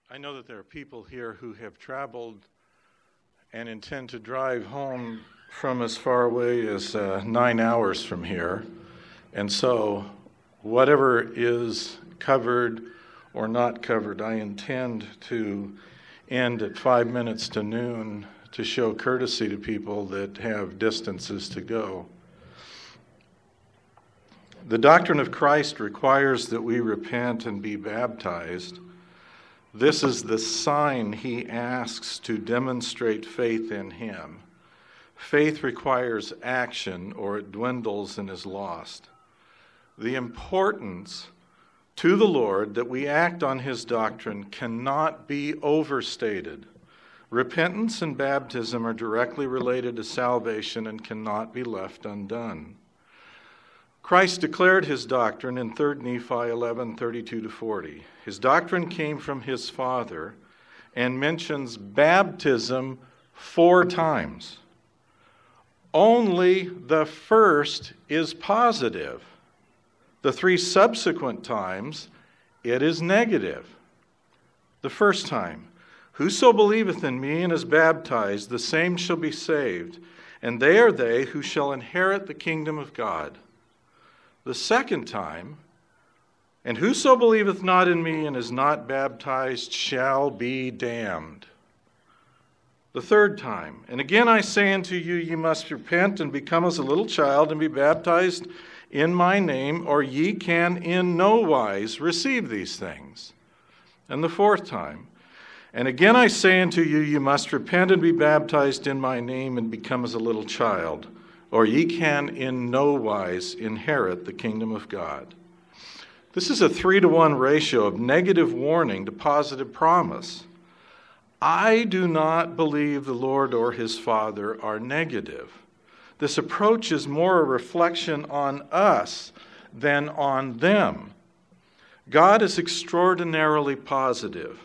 I know that there are people here who have traveled and intend to drive home from as far away as 9 hours from here. And so whatever is covered or not covered, I intend to end at 5 minutes to noon to show courtesy to people that have distances to go. The doctrine of Christ requires that we repent and be baptized. This is the sign he asks to demonstrate faith in him. Faith requires action, or it dwindles and is lost. The importance to the Lord that we act on his doctrine cannot be overstated. Repentance and baptism are directly related to salvation and cannot be left undone. Christ declared his doctrine in 3 Nephi 11:32-40. His doctrine came from his Father and mentions baptism 4 times. Only the first is positive. The 3 subsequent times, it is negative. The first time, whoso believeth in me and is baptized, the same shall be saved, and they are they who shall inherit the kingdom of God. The second time, and whoso believeth not in me and is not baptized shall be damned. The third time, and again I say unto you, ye must repent and become as a little child and be baptized in my name, or ye can in no wise receive these things. And the fourth time, and again I say unto you, ye must repent and be baptized in my name and become as a little child, or ye can in no wise inherit the kingdom of God. This is a 3-to-1 ratio of negative warning to positive promise. I do not believe the Lord or his Father are negative. This approach is more a reflection on us than on them. God is extraordinarily positive,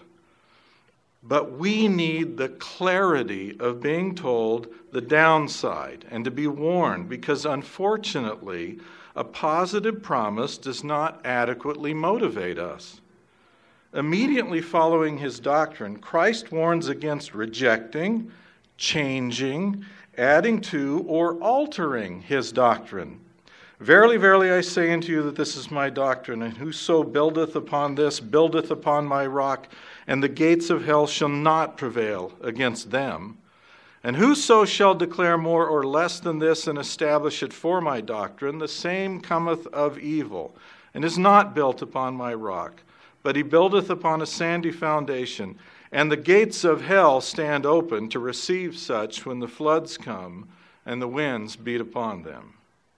but we need the clarity of being told the downside and to be warned, because unfortunately, a positive promise does not adequately motivate us. Immediately following his doctrine, Christ warns against rejecting, changing, adding to, or altering his doctrine. Verily, verily, I say unto you that this is my doctrine, and whoso buildeth upon this buildeth upon my rock, and the gates of hell shall not prevail against them. And whoso shall declare more or less than this and establish it for my doctrine, the same cometh of evil, and is not built upon my rock, but he buildeth upon a sandy foundation, and the gates of hell stand open to receive such when the floods come and the winds beat upon them.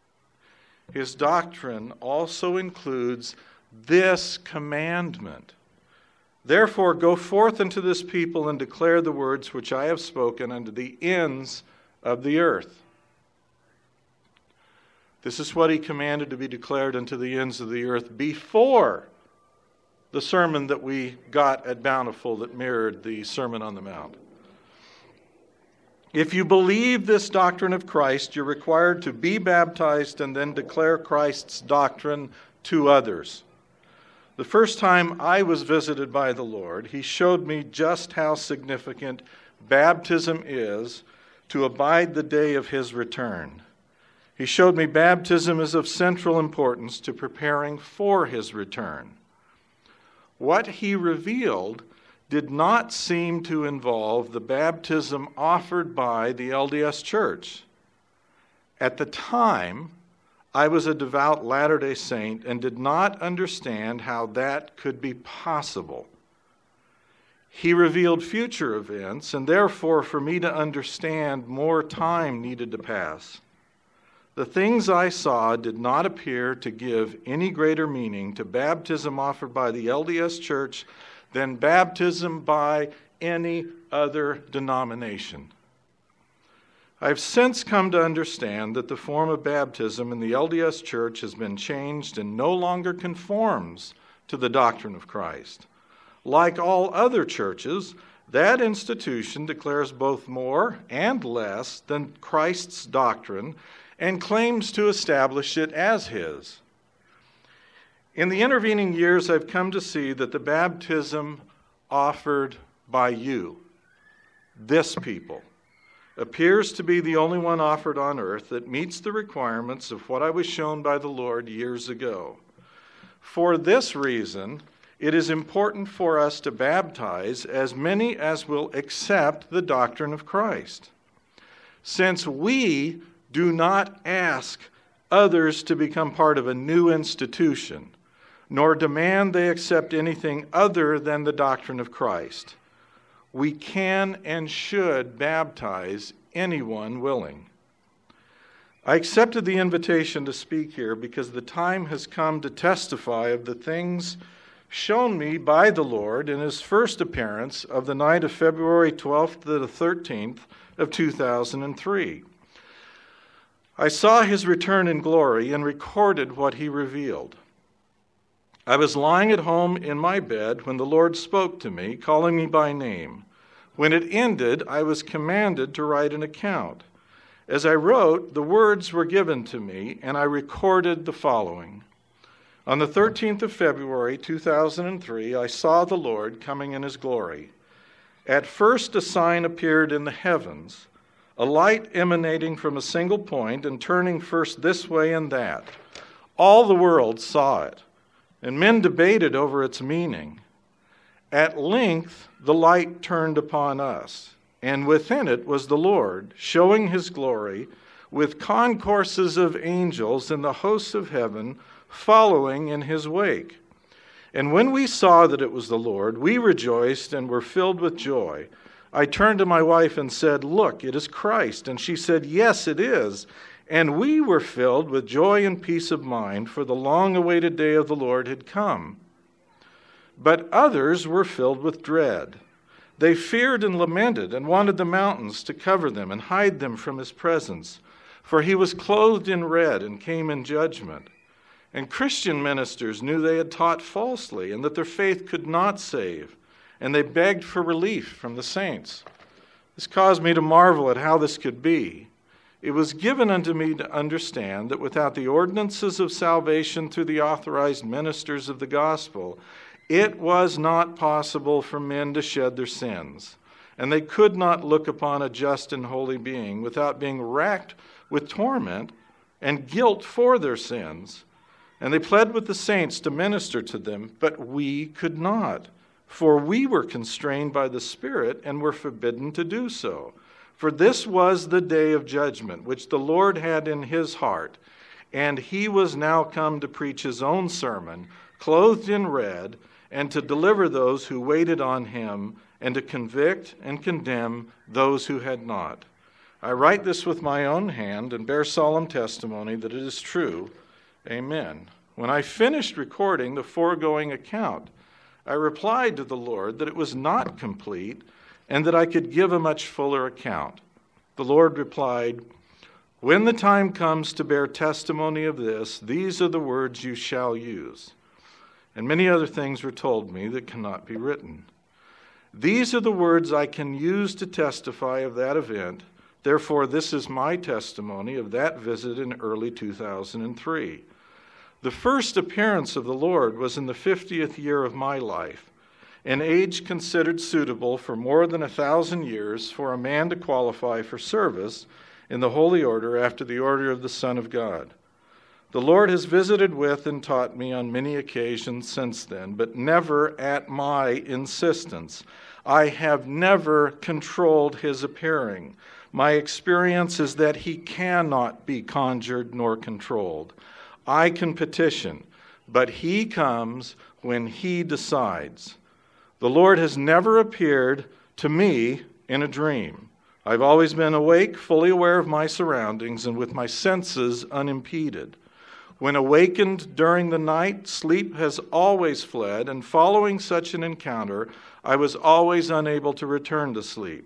His doctrine also includes this commandment. Therefore, go forth unto this people and declare the words which I have spoken unto the ends of the earth. This is what he commanded to be declared unto the ends of the earth before the sermon that we got at Bountiful that mirrored the Sermon on the Mount. If you believe this doctrine of Christ, you're required to be baptized and then declare Christ's doctrine to others. The first time I was visited by the Lord, he showed me just how significant baptism is to abide the day of his return. He showed me baptism is of central importance to preparing for his return. What he revealed did not seem to involve the baptism offered by the LDS Church. At the time, I was a devout Latter-day Saint and did not understand how that could be possible. He revealed future events, and therefore for me to understand, more time needed to pass. The things I saw did not appear to give any greater meaning to baptism offered by the LDS Church than baptism by any other denomination. I've since come to understand that the form of baptism in the LDS Church has been changed and no longer conforms to the doctrine of Christ. Like all other churches, that institution declares both more and less than Christ's doctrine and claims to establish it as his. In the intervening years, I've come to see that the baptism offered by you, this people, appears to be the only one offered on earth that meets the requirements of what I was shown by the Lord years ago. For this reason, it is important for us to baptize as many as will accept the doctrine of Christ, since we do not ask others to become part of a new institution, nor demand they accept anything other than the doctrine of Christ. We can and should baptize anyone willing. I accepted the invitation to speak here because the time has come to testify of the things shown me by the Lord in his first appearance of the night of February 12th to the 13th of 2003. I saw his return in glory and recorded what he revealed. I was lying at home in my bed when the Lord spoke to me, calling me by name. When it ended, I was commanded to write an account. As I wrote, the words were given to me, and I recorded the following. On the 13th of February, 2003, I saw the Lord coming in his glory. At first, a sign appeared in the heavens, a light emanating from a single point and turning first this way and that. All the world saw it, and men debated over its meaning. At length, the light turned upon us, and within it was the Lord, showing his glory, with concourses of angels and the hosts of heaven following in his wake. And when we saw that it was the Lord, we rejoiced and were filled with joy. I turned to my wife and said, "Look, it is Christ." And she said, "Yes, it is." And we were filled with joy and peace of mind, for the long-awaited day of the Lord had come. But others were filled with dread. They feared and lamented and wanted the mountains to cover them and hide them from his presence, for he was clothed in red and came in judgment. And Christian ministers knew they had taught falsely and that their faith could not save, and they begged for relief from the saints. This caused me to marvel at how this could be. It was given unto me to understand that without the ordinances of salvation through the authorized ministers of the gospel, it was not possible for men to shed their sins, and they could not look upon a just and holy being without being racked with torment and guilt for their sins. And they pled with the saints to minister to them, but we could not, for we were constrained by the Spirit and were forbidden to do so. For this was the day of judgment, which the Lord had in his heart, and he was now come to preach his own sermon, clothed in red, and to deliver those who waited on him, and to convict and condemn those who had not. I write this with my own hand and bear solemn testimony that it is true. Amen. When I finished recording the foregoing account, I replied to the Lord that it was not complete and that I could give a much fuller account. The Lord replied, "When the time comes to bear testimony of this, these are the words you shall use." And many other things were told me that cannot be written. These are the words I can use to testify of that event. Therefore, this is my testimony of that visit in early 2003. The first appearance of the Lord was in the 50th year of my life, an age considered suitable for more than 1,000 years for a man to qualify for service in the holy order after the order of the Son of God. The Lord has visited with and taught me on many occasions since then, but never at my insistence. I have never controlled his appearing. My experience is that he cannot be conjured nor controlled. I can petition, but he comes when he decides. The Lord has never appeared to me in a dream. I've always been awake, fully aware of my surroundings, and with my senses unimpeded. When awakened during the night, sleep has always fled, and following such an encounter, I was always unable to return to sleep.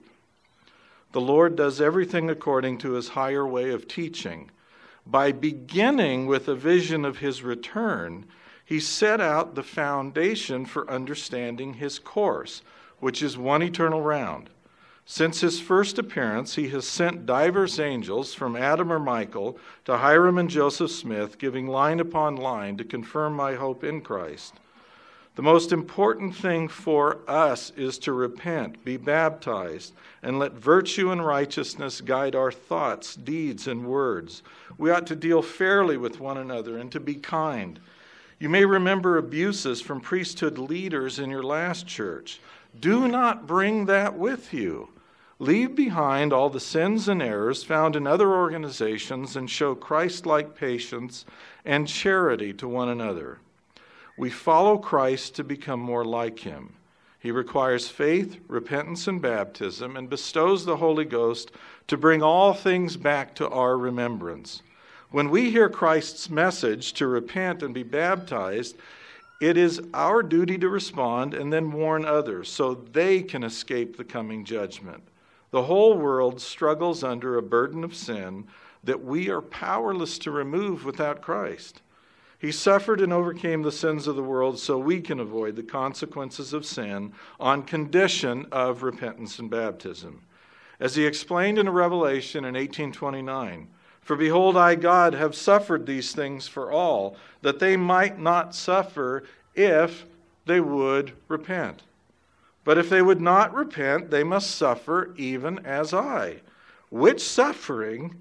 The Lord does everything according to his higher way of teaching. By beginning with a vision of his return, he set out the foundation for understanding his course, which is one eternal round. Since his first appearance, he has sent divers angels from Adam or Michael to Hiram and Joseph Smith, giving line upon line to confirm my hope in Christ. The most important thing for us is to repent, be baptized, and let virtue and righteousness guide our thoughts, deeds, and words. We ought to deal fairly with one another and to be kind. You may remember abuses from priesthood leaders in your last church. Do not bring that with you. Leave behind all the sins and errors found in other organizations and show Christ-like patience and charity to one another. We follow Christ to become more like him. He requires faith, repentance, and baptism, and bestows the Holy Ghost to bring all things back to our remembrance. When we hear Christ's message to repent and be baptized, it is our duty to respond and then warn others so they can escape the coming judgment. The whole world struggles under a burden of sin that we are powerless to remove without Christ. He suffered and overcame the sins of the world so we can avoid the consequences of sin on condition of repentance and baptism. As he explained in Revelation in 18:29, "For behold, I, God, have suffered these things for all, that they might not suffer if they would repent. But if they would not repent, they must suffer even as I, which suffering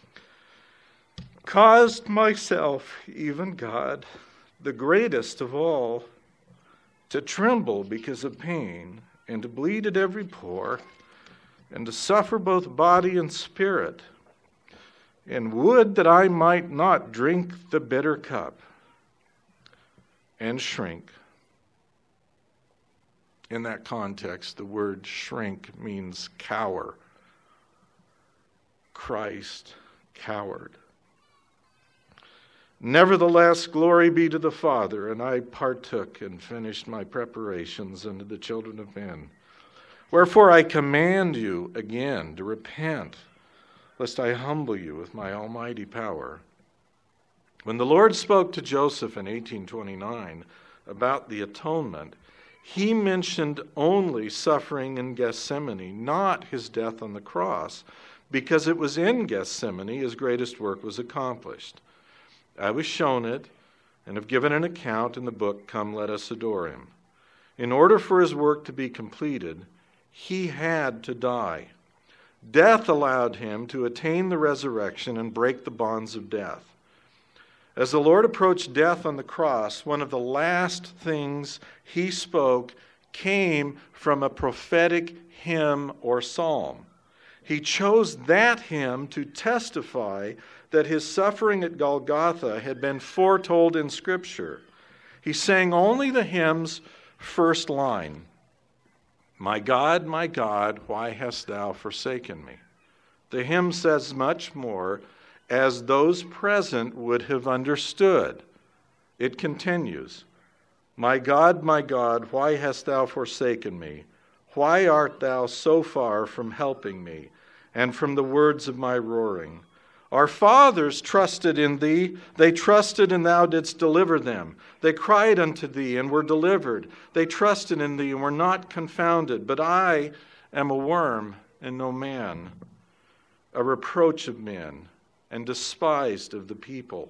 caused myself, even God, the greatest of all, to tremble because of pain, and to bleed at every pore, and to suffer both body and spirit, and would that I might not drink the bitter cup, and shrink." In that context, the word shrink means cower. Christ cowered. "Nevertheless, glory be to the Father, and I partook and finished my preparations unto the children of men. Wherefore I command you again to repent, lest I humble you with my almighty power." When the Lord spoke to Joseph in 1829 about the atonement, he mentioned only suffering in Gethsemane, not his death on the cross, because it was in Gethsemane his greatest work was accomplished. I was shown it, and have given an account in the book, Come, Let Us Adore Him. In order for his work to be completed, he had to die. Death allowed him to attain the resurrection and break the bonds of death. As the Lord approached death on the cross, one of the last things he spoke came from a prophetic hymn or psalm. He chose that hymn to testify that his suffering at Golgotha had been foretold in Scripture. He sang only the hymn's first line, my God, why hast thou forsaken me?" The hymn says much more, as those present would have understood. It continues, my God, why hast thou forsaken me? Why art thou so far from helping me, and from the words of my roaring? Our fathers trusted in thee. They trusted, and thou didst deliver them. They cried unto thee, and were delivered. They trusted in thee, and were not confounded. But I am a worm, and no man, a reproach of men, and despised of the people.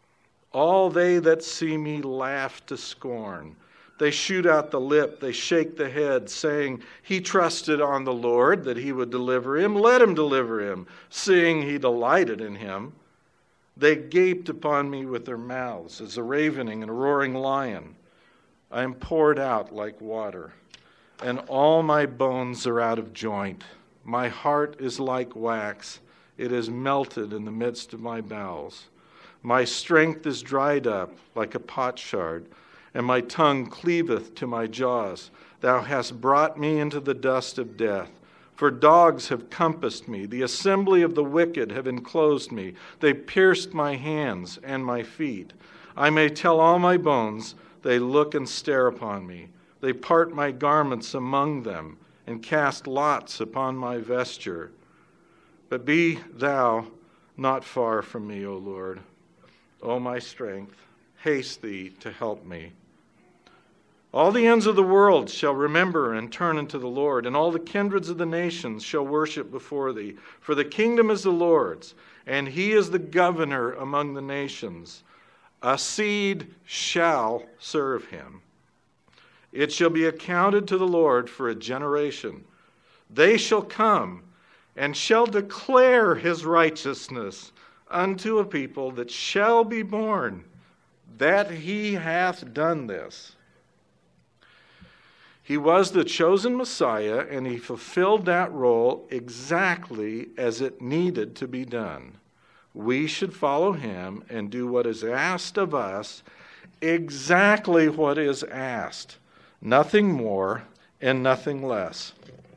All they that see me laugh to scorn. They shoot out the lip, they shake the head, saying, He trusted on the Lord that he would deliver him. Let him deliver him, seeing he delighted in him. They gaped upon me with their mouths as a ravening and a roaring lion. I am poured out like water, and all my bones are out of joint. My heart is like wax. It is melted in the midst of my bowels. My strength is dried up like a potsherd, and my tongue cleaveth to my jaws. Thou hast brought me into the dust of death. For dogs have compassed me. The assembly of the wicked have enclosed me. They pierced my hands and my feet. I may tell all my bones. They look and stare upon me. They part my garments among them and cast lots upon my vesture. But be thou not far from me, O Lord. O my strength, haste thee to help me. All the ends of the world shall remember and turn unto the Lord, and all the kindreds of the nations shall worship before thee. For the kingdom is the Lord's, and he is the governor among the nations. A seed shall serve him. It shall be accounted to the Lord for a generation. They shall come and shall declare his righteousness unto a people that shall be born, that he hath done this. He was the chosen Messiah, and he fulfilled that role exactly as it needed to be done. We should follow him and do what is asked of us, exactly what is asked, nothing more and nothing less.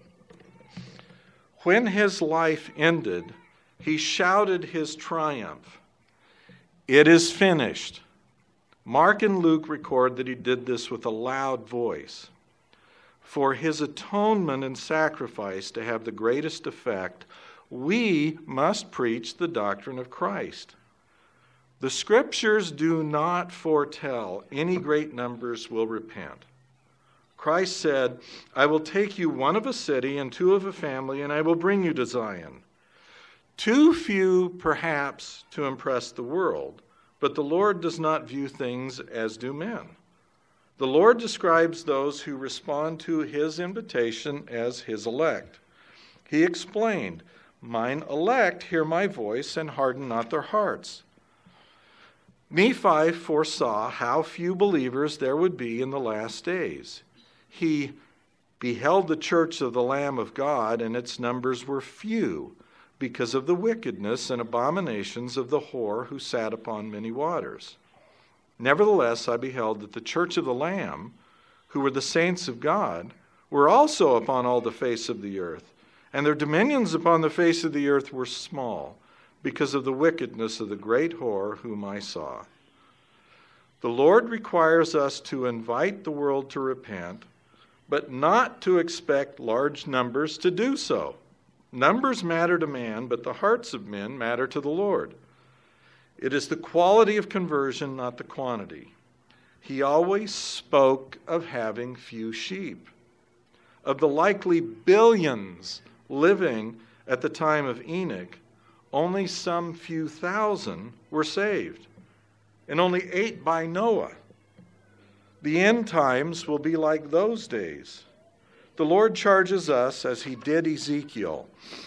When his life ended, he shouted his triumph. It is finished. Mark and Luke record that he did this with a loud voice. For his atonement and sacrifice to have the greatest effect, we must preach the doctrine of Christ. The Scriptures do not foretell any great numbers will repent. Christ said, I will take you one of a city and two of a family, and I will bring you to Zion. Too few, perhaps, to impress the world, but the Lord does not view things as do men. The Lord describes those who respond to his invitation as his elect. He explained, Mine elect hear my voice and harden not their hearts. Nephi foresaw how few believers there would be in the last days. He beheld the church of the Lamb of God, and its numbers were few, because of the wickedness and abominations of the whore who sat upon many waters. Nevertheless, I beheld that the church of the Lamb, who were the saints of God, were also upon all the face of the earth, and their dominions upon the face of the earth were small, because of the wickedness of the great whore whom I saw. The Lord requires us to invite the world to repent, but not to expect large numbers to do so. Numbers matter to man, but the hearts of men matter to the Lord. It is the quality of conversion, not the quantity. He always spoke of having few sheep. Of the likely billions living at the time of Enoch, only some few thousand were saved, and only 8 by Noah. The end times will be like those days. The Lord charges us, as he did Ezekiel,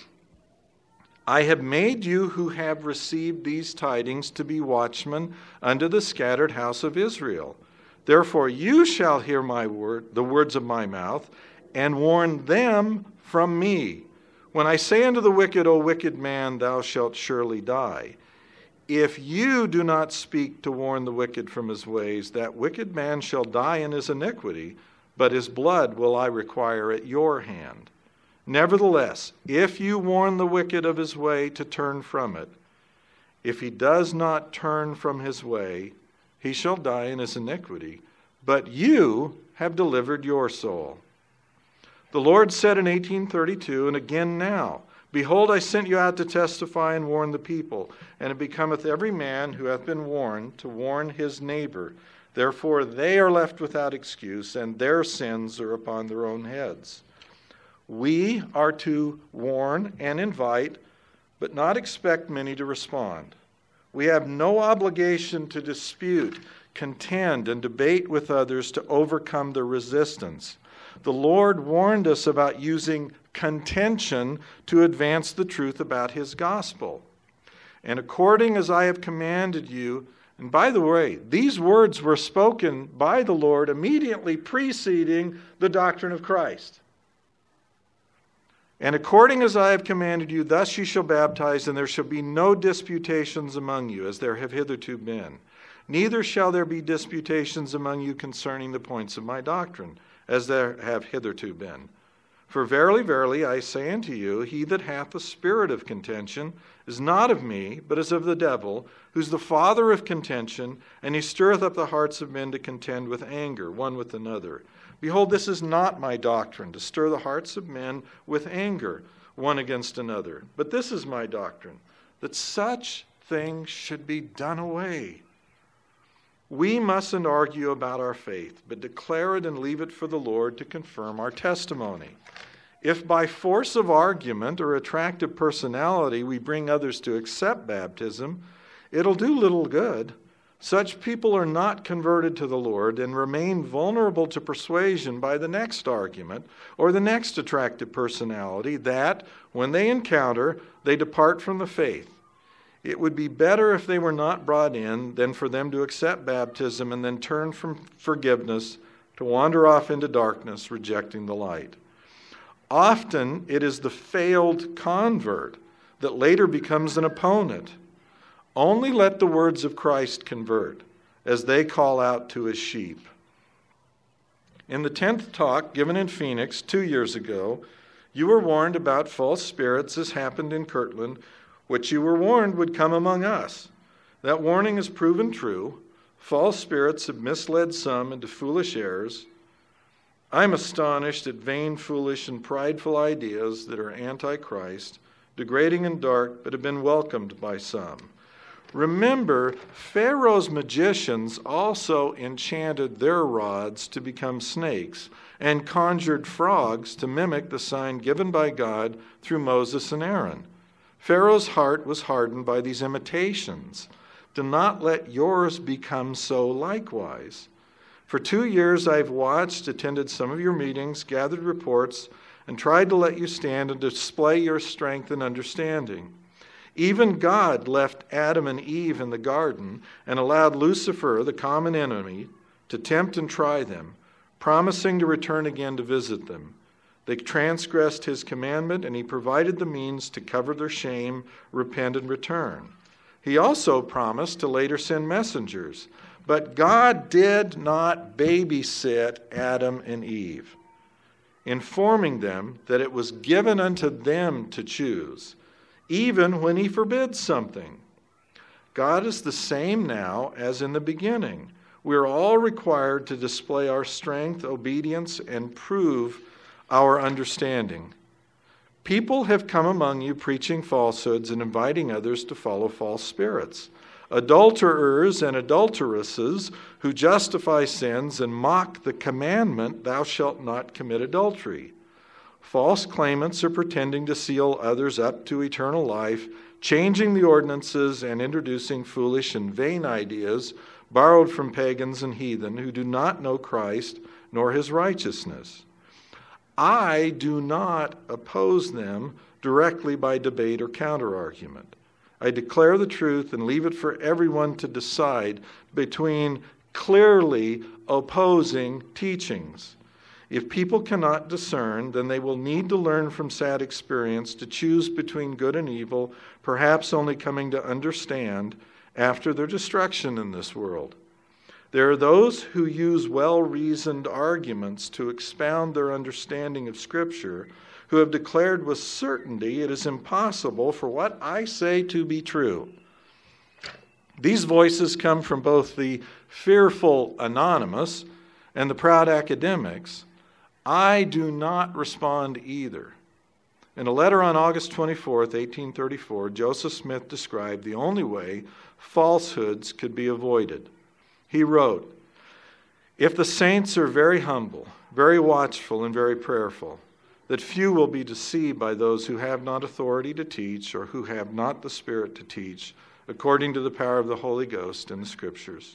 I have made you who have received these tidings to be watchmen unto the scattered house of Israel. Therefore you shall hear my word, the words of my mouth, and warn them from me. When I say unto the wicked, O wicked man, thou shalt surely die. If you do not speak to warn the wicked from his ways, that wicked man shall die in his iniquity, but his blood will I require at your hand. Nevertheless, if you warn the wicked of his way to turn from it, if he does not turn from his way, he shall die in his iniquity, but you have delivered your soul. The Lord said in 1832, and again now, Behold, I sent you out to testify and warn the people, and it becometh every man who hath been warned to warn his neighbor. Therefore they are left without excuse, and their sins are upon their own heads. We are to warn and invite, but not expect many to respond. We have no obligation to dispute, contend, and debate with others to overcome their resistance. The Lord warned us about using contention to advance the truth about his gospel. And according as I have commanded you, and by the way, these words were spoken by the Lord immediately preceding the doctrine of Christ. And according as I have commanded you, thus ye shall baptize, and there shall be no disputations among you, as there have hitherto been. Neither shall there be disputations among you concerning the points of my doctrine, as there have hitherto been. For verily, verily, I say unto you, he that hath the spirit of contention is not of me, but is of the devil, who's the father of contention, and he stirreth up the hearts of men to contend with anger, one with another. Behold, this is not my doctrine, to stir the hearts of men with anger, one against another. But this is my doctrine, that such things should be done away. We mustn't argue about our faith, but declare it and leave it for the Lord to confirm our testimony. If by force of argument or attractive personality we bring others to accept baptism, it'll do little good, Such people are not converted to the Lord and remain vulnerable to persuasion by the next argument or the next attractive personality that, when they encounter, they depart from the faith. It would be better if they were not brought in than for them to accept baptism and then turn from forgiveness to wander off into darkness, rejecting the light. Often it is the failed convert that later becomes an opponent. Only let the words of Christ convert as they call out to his sheep. In the 10th talk given in Phoenix 2 years ago, you were warned about false spirits as happened in Kirtland, which you were warned would come among us. That warning has proven true. False spirits have misled some into foolish errors. I'm astonished at vain, foolish, and prideful ideas that are anti-Christ, degrading and dark, but have been welcomed by some. Remember, Pharaoh's magicians also enchanted their rods to become snakes and conjured frogs to mimic the sign given by God through Moses and Aaron. Pharaoh's heart was hardened by these imitations. Do not let yours become so likewise. For 2 years I've watched, attended some of your meetings, gathered reports, and tried to let you stand and display your strength and understanding. Even God left Adam and Eve in the garden and allowed Lucifer, the common enemy, to tempt and try them, promising to return again to visit them. They transgressed his commandment, and he provided the means to cover their shame, repent, and return. He also promised to later send messengers, but God did not babysit Adam and Eve, informing them that it was given unto them to choose, even when he forbids something. God is the same now as in the beginning. We are all required to display our strength, obedience, and prove our understanding. People have come among you preaching falsehoods and inviting others to follow false spirits. Adulterers and adulteresses who justify sins and mock the commandment, thou shalt not commit adultery. False claimants are pretending to seal others up to eternal life, changing the ordinances and introducing foolish and vain ideas borrowed from pagans and heathen who do not know Christ nor his righteousness. I do not oppose them directly by debate or counter-argument. I declare the truth and leave it for everyone to decide between clearly opposing teachings. If people cannot discern, then they will need to learn from sad experience to choose between good and evil, perhaps only coming to understand after their destruction in this world. There are those who use well-reasoned arguments to expound their understanding of Scripture, who have declared with certainty it is impossible for what I say to be true. These voices come from both the fearful anonymous and the proud academics. I do not respond either. In a letter on August 24th, 1834, Joseph Smith described the only way falsehoods could be avoided. He wrote, "If the saints are very humble, very watchful, and very prayerful, that few will be deceived by those who have not authority to teach or who have not the Spirit to teach, according to the power of the Holy Ghost in the Scriptures.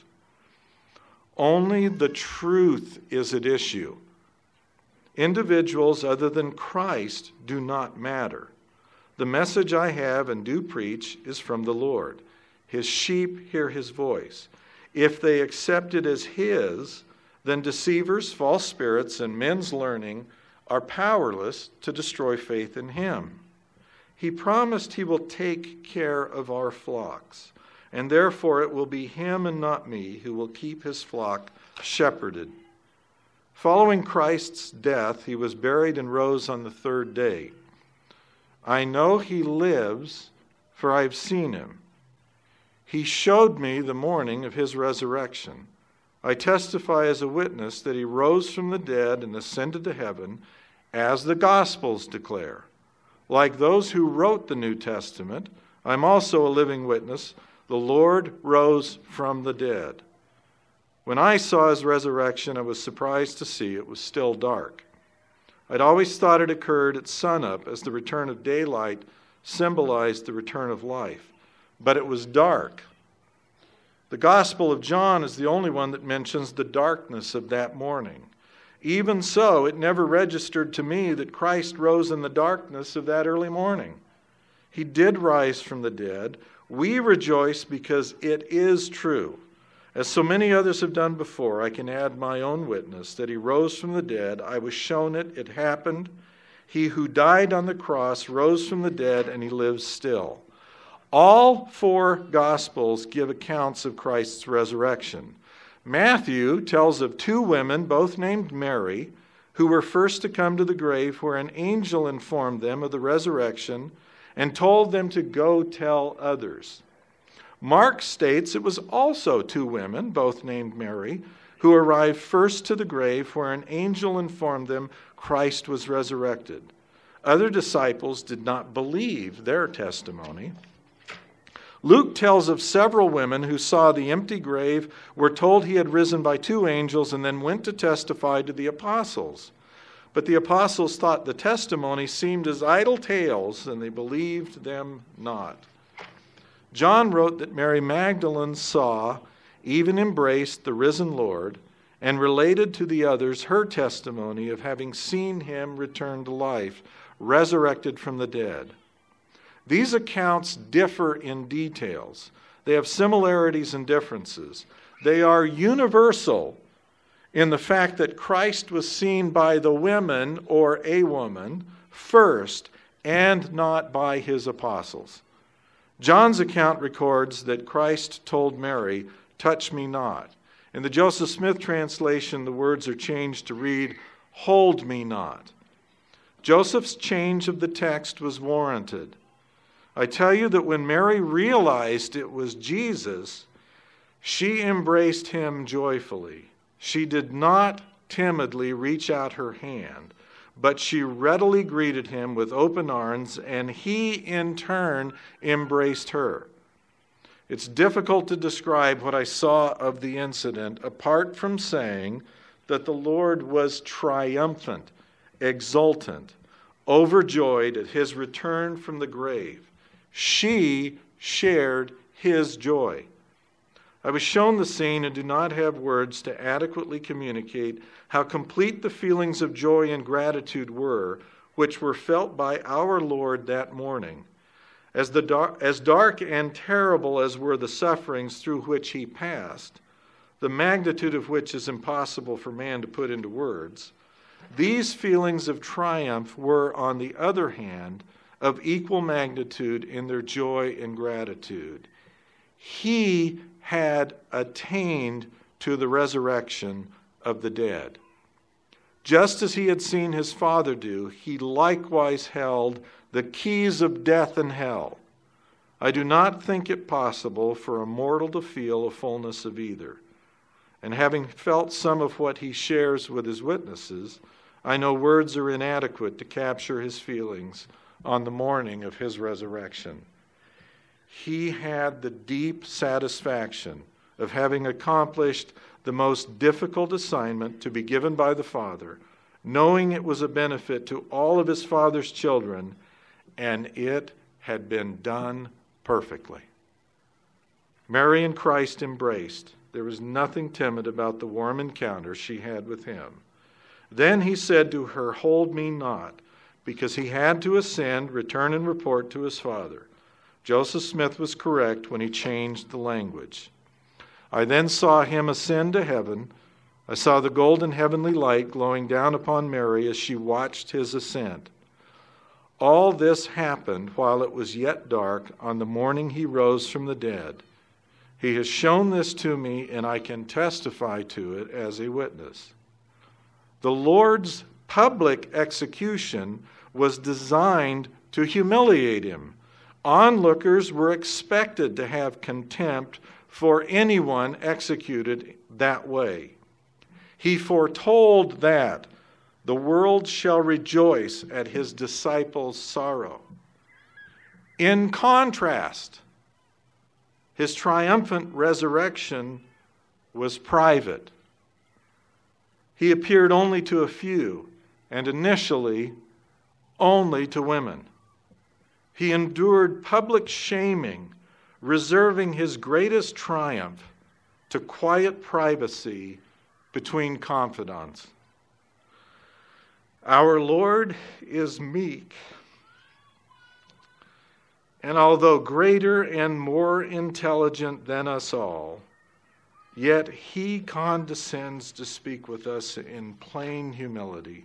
Only the truth is at issue. Individuals other than Christ do not matter. The message I have and do preach is from the Lord. His sheep hear his voice. If they accept it as his, then deceivers, false spirits, and men's learning are powerless to destroy faith in him. He promised he will take care of our flocks, and therefore it will be him and not me who will keep his flock shepherded. Following Christ's death, he was buried and rose on the third day. I know he lives, for I have seen him. He showed me the morning of his resurrection. I testify as a witness that he rose from the dead and ascended to heaven, as the Gospels declare. Like those who wrote the New Testament, I'm also a living witness. The Lord rose from the dead. When I saw his resurrection, I was surprised to see it was still dark. I'd always thought it occurred at sunup, as the return of daylight symbolized the return of life. But it was dark. The Gospel of John is the only one that mentions the darkness of that morning. Even so, it never registered to me that Christ rose in the darkness of that early morning. He did rise from the dead. We rejoice because it is true. As so many others have done before, I can add my own witness that he rose from the dead. I was shown it. It happened. He who died on the cross rose from the dead, and he lives still. All four Gospels give accounts of Christ's resurrection. Matthew tells of two women, both named Mary, who were first to come to the grave, where an angel informed them of the resurrection and told them to go tell others. Mark states it was also two women, both named Mary, who arrived first to the grave, where an angel informed them Christ was resurrected. Other disciples did not believe their testimony. Luke tells of several women who saw the empty grave, were told he had risen by two angels, and then went to testify to the apostles. But the apostles thought the testimony seemed as idle tales, and they believed them not. John wrote that Mary Magdalene saw, even embraced the risen Lord, and related to the others her testimony of having seen him return to life, resurrected from the dead. These accounts differ in details. They have similarities and differences. They are universal in the fact that Christ was seen by the women, or a woman, first, and not by his apostles. John's account records that Christ told Mary, "Touch me not." In the Joseph Smith translation, the words are changed to read, "Hold me not." Joseph's change of the text was warranted. I tell you that when Mary realized it was Jesus, she embraced him joyfully. She did not timidly reach out her hand, but she readily greeted him with open arms, and he in turn embraced her. It's difficult to describe what I saw of the incident apart from saying that the Lord was triumphant, exultant, overjoyed at his return from the grave. She shared his joy. I was shown the scene and do not have words to adequately communicate how complete the feelings of joy and gratitude were, which were felt by our Lord that morning. As dark and terrible as were the sufferings through which he passed, the magnitude of which is impossible for man to put into words, these feelings of triumph were, on the other hand, of equal magnitude in their joy and gratitude. He had attained to the resurrection of the dead. Just as he had seen his Father do, he likewise held the keys of death and hell. I do not think it possible for a mortal to feel a fullness of either. And having felt some of what he shares with his witnesses, I know words are inadequate to capture his feelings on the morning of his resurrection. He had the deep satisfaction of having accomplished the most difficult assignment to be given by the Father, knowing it was a benefit to all of his Father's children, and it had been done perfectly. Mary and Christ embraced. There was nothing timid about the warm encounter she had with him. Then he said to her, "Hold me not," because he had to ascend, return, and report to his Father. Joseph Smith was correct when he changed the language. I then saw him ascend to heaven. I saw the golden heavenly light glowing down upon Mary as she watched his ascent. All this happened while it was yet dark on the morning he rose from the dead. He has shown this to me, and I can testify to it as a witness. The Lord's public execution was designed to humiliate him. Onlookers were expected to have contempt for anyone executed that way. He foretold that the world shall rejoice at his disciples' sorrow. In contrast, his triumphant resurrection was private. He appeared only to a few, and initially only to women. He endured public shaming, reserving his greatest triumph to quiet privacy between confidants. Our Lord is meek, and although greater and more intelligent than us all, yet he condescends to speak with us in plain humility.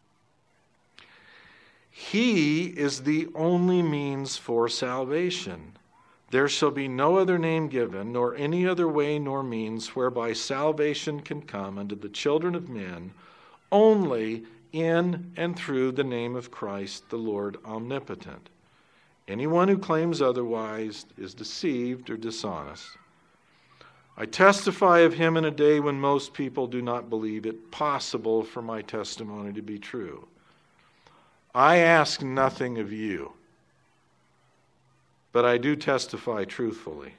He is the only means for salvation. There shall be no other name given, nor any other way nor means whereby salvation can come unto the children of men, only in and through the name of Christ, the Lord omnipotent. Anyone who claims otherwise is deceived or dishonest. I testify of him in a day when most people do not believe it possible for my testimony to be true. I ask nothing of you, but I do testify truthfully.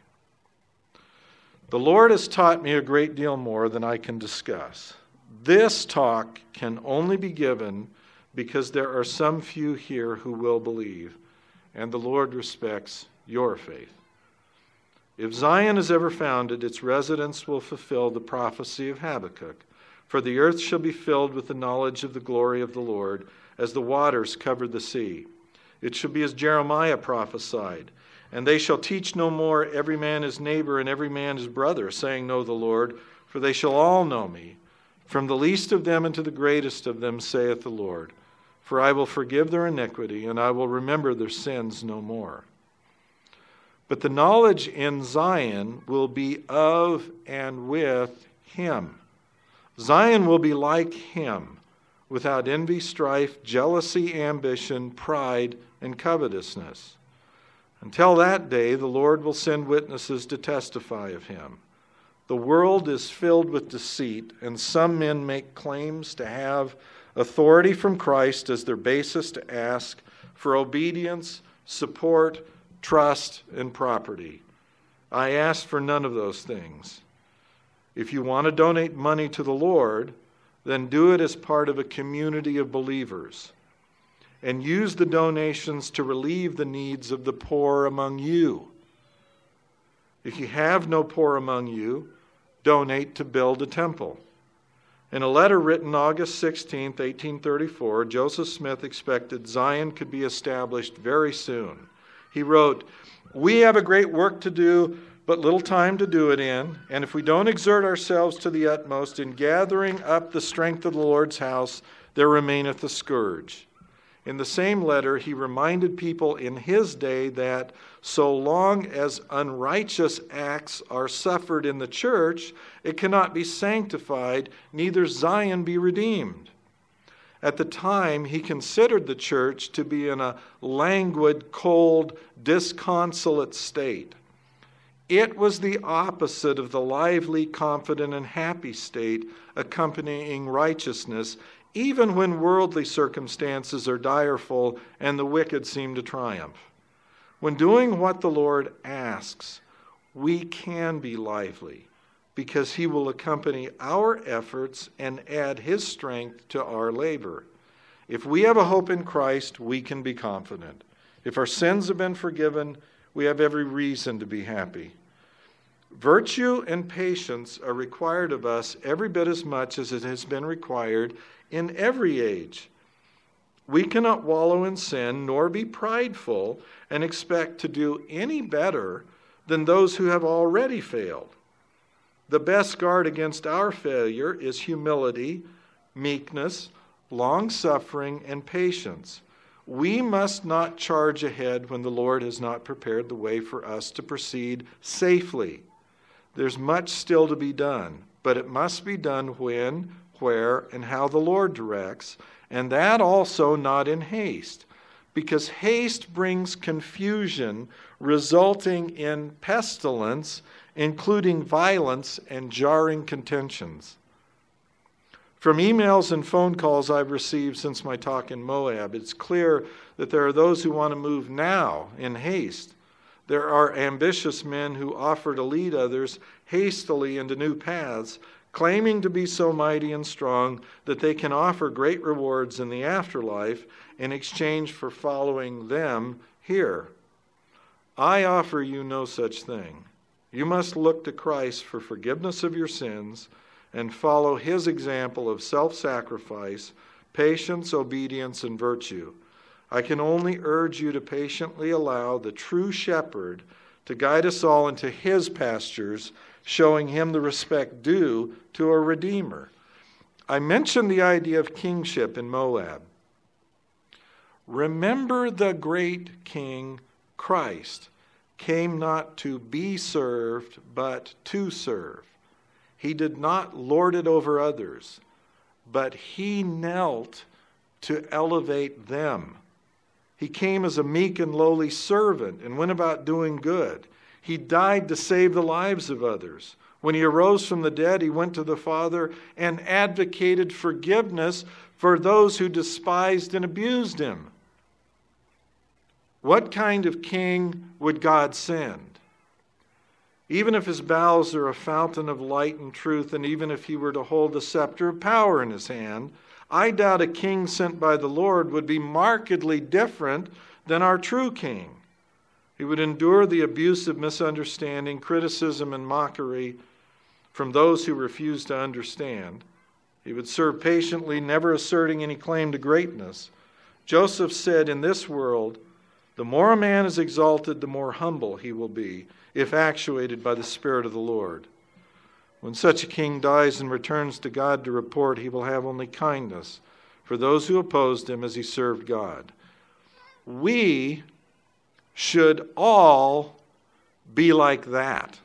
The Lord has taught me a great deal more than I can discuss. This talk can only be given because there are some few here who will believe, and the Lord respects your faith. If Zion is ever founded, its residents will fulfill the prophecy of Habakkuk. For the earth shall be filled with the knowledge of the glory of the Lord, as the waters covered the sea. It shall be as Jeremiah prophesied. And they shall teach no more every man his neighbor and every man his brother, saying, Know the Lord, for they shall all know me. From the least of them unto the greatest of them, saith the Lord. For I will forgive their iniquity, and I will remember their sins no more. But the knowledge in Zion will be of and with him. Zion will be like him, without envy, strife, jealousy, ambition, pride, and covetousness. Until that day, the Lord will send witnesses to testify of him. The world is filled with deceit, and some men make claims to have authority from Christ as their basis to ask for obedience, support, trust, and property. I ask for none of those things. If you want to donate money to the Lord, then do it as part of a community of believers, and use the donations to relieve the needs of the poor among you. If you have no poor among you, donate to build a temple. In a letter written August 16, 1834, Joseph Smith expected Zion could be established very soon. He wrote, "We have a great work to do, but little time to do it in, and if we don't exert ourselves to the utmost in gathering up the strength of the Lord's house, there remaineth a scourge." In the same letter, he reminded people in his day that so long as unrighteous acts are suffered in the church, it cannot be sanctified, neither Zion be redeemed. At the time, he considered the church to be in a languid, cold, disconsolate state. It was the opposite of the lively, confident, and happy state accompanying righteousness, even when worldly circumstances are direful and the wicked seem to triumph. When doing what the Lord asks, we can be lively, because he will accompany our efforts and add his strength to our labor. If we have a hope in Christ, we can be confident. If our sins have been forgiven, we have every reason to be happy. Virtue and patience are required of us every bit as much as it has been required in every age. We cannot wallow in sin nor be prideful and expect to do any better than those who have already failed. The best guard against our failure is humility, meekness, long-suffering, and patience. We must not charge ahead when the Lord has not prepared the way for us to proceed safely. There's much still to be done, but it must be done when, where, and how the Lord directs, and that also not in haste, because haste brings confusion, resulting in pestilence, including violence and jarring contentions. From emails and phone calls I've received since my talk in Moab, it's clear that there are those who want to move now in haste. There are ambitious men who offer to lead others hastily into new paths, claiming to be so mighty and strong that they can offer great rewards in the afterlife in exchange for following them here. I offer you no such thing. You must look to Christ for forgiveness of your sins and follow his example of self-sacrifice, patience, obedience, and virtue. I can only urge you to patiently allow the true shepherd to guide us all into his pastures, showing him the respect due to a redeemer. I mentioned the idea of kingship in Moab. Remember, the great king Christ came not to be served, but to serve. He did not lord it over others, but he knelt to elevate them. He came as a meek and lowly servant and went about doing good. He died to save the lives of others. When he arose from the dead, he went to the Father and advocated forgiveness for those who despised and abused him. What kind of king would God send? Even if his bowels are a fountain of light and truth, and even if he were to hold the scepter of power in his hand, I doubt a king sent by the Lord would be markedly different than our true king. He would endure the abuse of misunderstanding, criticism, and mockery from those who refuse to understand. He would serve patiently, never asserting any claim to greatness. Joseph said, in this world, the more a man is exalted, the more humble he will be, if actuated by the Spirit of the Lord. When such a king dies and returns to God to report, he will have only kindness for those who opposed him as he served God. We should all be like that.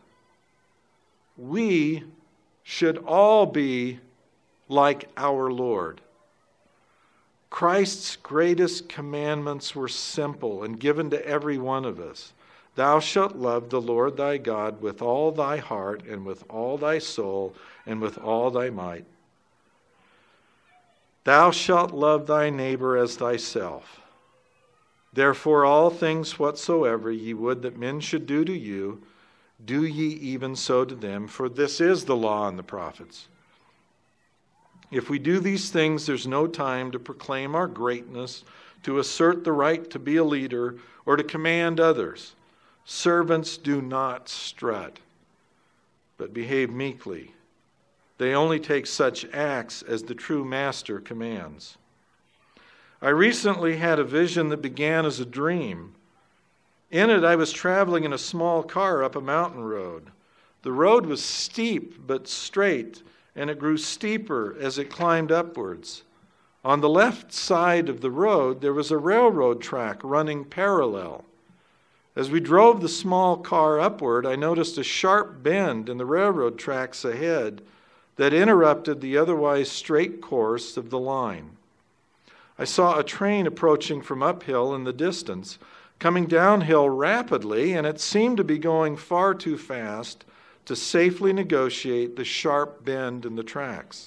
We should all be like our Lord. Christ's greatest commandments were simple and given to every one of us. Thou shalt love the Lord thy God with all thy heart and with all thy soul and with all thy might. Thou shalt love thy neighbor as thyself. Therefore all things whatsoever ye would that men should do to you, do ye even so to them, for this is the law and the prophets. If we do these things, there's no time to proclaim our greatness, to assert the right to be a leader, or to command others. Servants do not strut, but behave meekly. They only take such acts as the true master commands. I recently had a vision that began as a dream. In it, I was traveling in a small car up a mountain road. The road was steep but straight, and it grew steeper as it climbed upwards. On the left side of the road, there was a railroad track running parallel. As we drove the small car upward, I noticed a sharp bend in the railroad tracks ahead that interrupted the otherwise straight course of the line. I saw a train approaching from uphill in the distance, coming downhill rapidly, and it seemed to be going far too fast to safely negotiate the sharp bend in the tracks.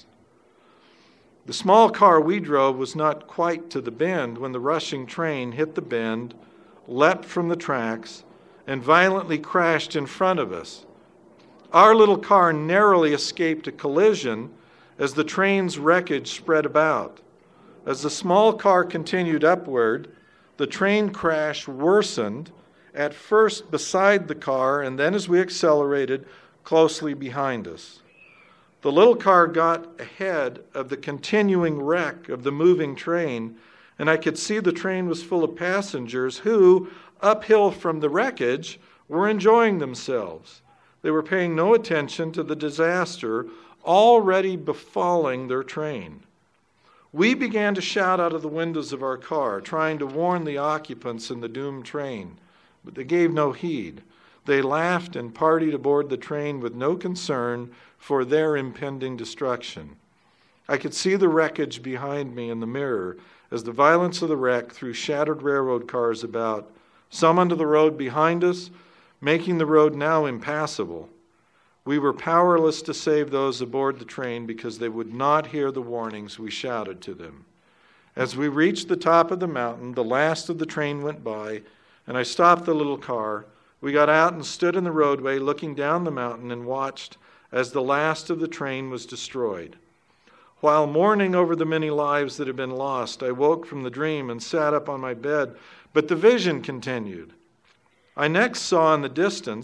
The small car we drove was not quite to the bend when the rushing train hit the bend, leapt from the tracks, and violently crashed in front of us. Our little car narrowly escaped a collision as the train's wreckage spread about. As the small car continued upward, the train crash worsened, at first beside the car, and then as we accelerated, closely behind us. The little car got ahead of the continuing wreck of the moving train, and I could see the train was full of passengers who, uphill from the wreckage, were enjoying themselves. They were paying no attention to the disaster already befalling their train. We began to shout out of the windows of our car, trying to warn the occupants in the doomed train, but they gave no heed. They laughed and partied aboard the train with no concern for their impending destruction. I could see the wreckage behind me in the mirror as the violence of the wreck threw shattered railroad cars about, some onto the road behind us, making the road now impassable. We were powerless to save those aboard the train because they would not hear the warnings we shouted to them. As we reached the top of the mountain, the last of the train went by, and I stopped the little car. We got out and stood in the roadway looking down the mountain and watched as the last of the train was destroyed. While mourning over the many lives that had been lost, I woke from the dream and sat up on my bed, but the vision continued. I next saw in the distance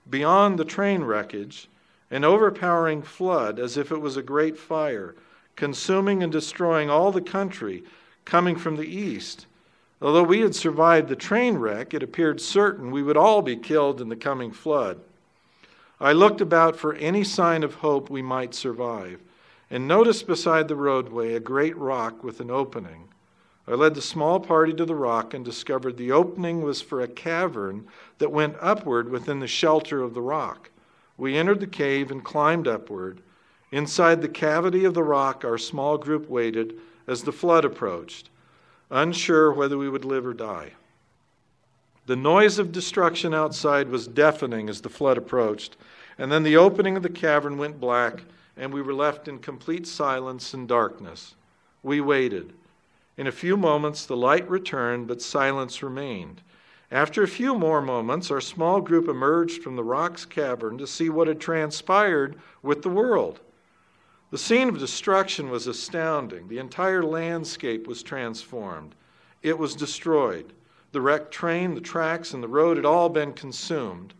beyond the train wreckage, an overpowering flood as if it was a great fire, consuming and destroying all the country, coming from the east. Although we had survived the train wreck, it appeared certain we would all be killed in the coming flood. I looked about for any sign of hope we might survive, and noticed beside the roadway a great rock with an opening. I led the small party to the rock and discovered the opening was for a cavern that went upward within the shelter of the rock. We entered the cave and climbed upward. Inside the cavity of the rock, our small group waited as the flood approached, unsure whether we would live or die. The noise of destruction outside was deafening as the flood approached, and then the opening of the cavern went black, and we were left in complete silence and darkness. We waited. In a few moments, the light returned, but silence remained. After a few more moments, our small group emerged from the rock's cavern to see what had transpired with the world. The scene of destruction was astounding. The entire landscape was transformed. It was destroyed. The wrecked train, the tracks, and the road had all been consumed.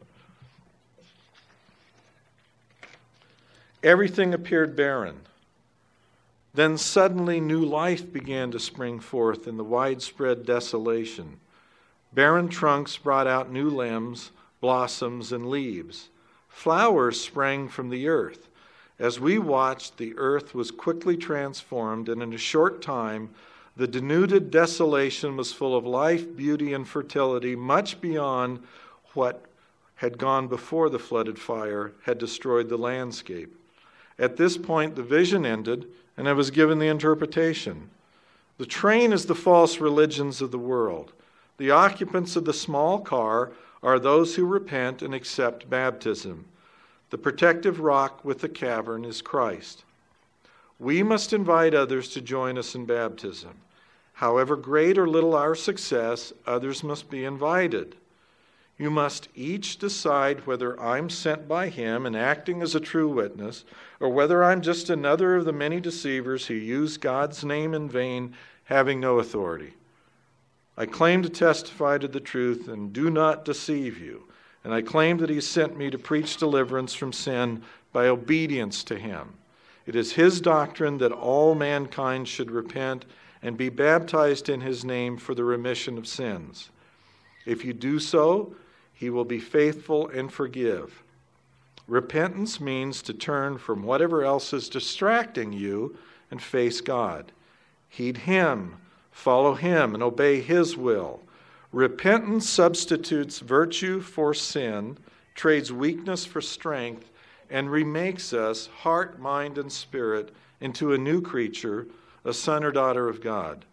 Everything appeared barren. Then suddenly new life began to spring forth in the widespread desolation. Barren trunks brought out new limbs, blossoms, and leaves. Flowers sprang from the earth. As we watched, the earth was quickly transformed, and in a short time, the denuded desolation was full of life, beauty, and fertility, much beyond what had gone before the flooded fire had destroyed the landscape. At this point, the vision ended, and I was given the interpretation. The train is the false religions of the world. The occupants of the small car are those who repent and accept baptism. The protective rock with the cavern is Christ. We must invite others to join us in baptism. However great or little our success, others must be invited. You must each decide whether I'm sent by him and acting as a true witness, or whether I'm just another of the many deceivers who use God's name in vain, having no authority. I claim to testify to the truth and do not deceive you. And I claim that he sent me to preach deliverance from sin by obedience to him. It is his doctrine that all mankind should repent and be baptized in his name for the remission of sins. If you do so, he will be faithful and forgive. Repentance means to turn from whatever else is distracting you and face God. Heed him, follow him, and obey his will. Repentance substitutes virtue for sin, trades weakness for strength, and remakes us, heart, mind, and spirit, into a new creature, a son or daughter of God.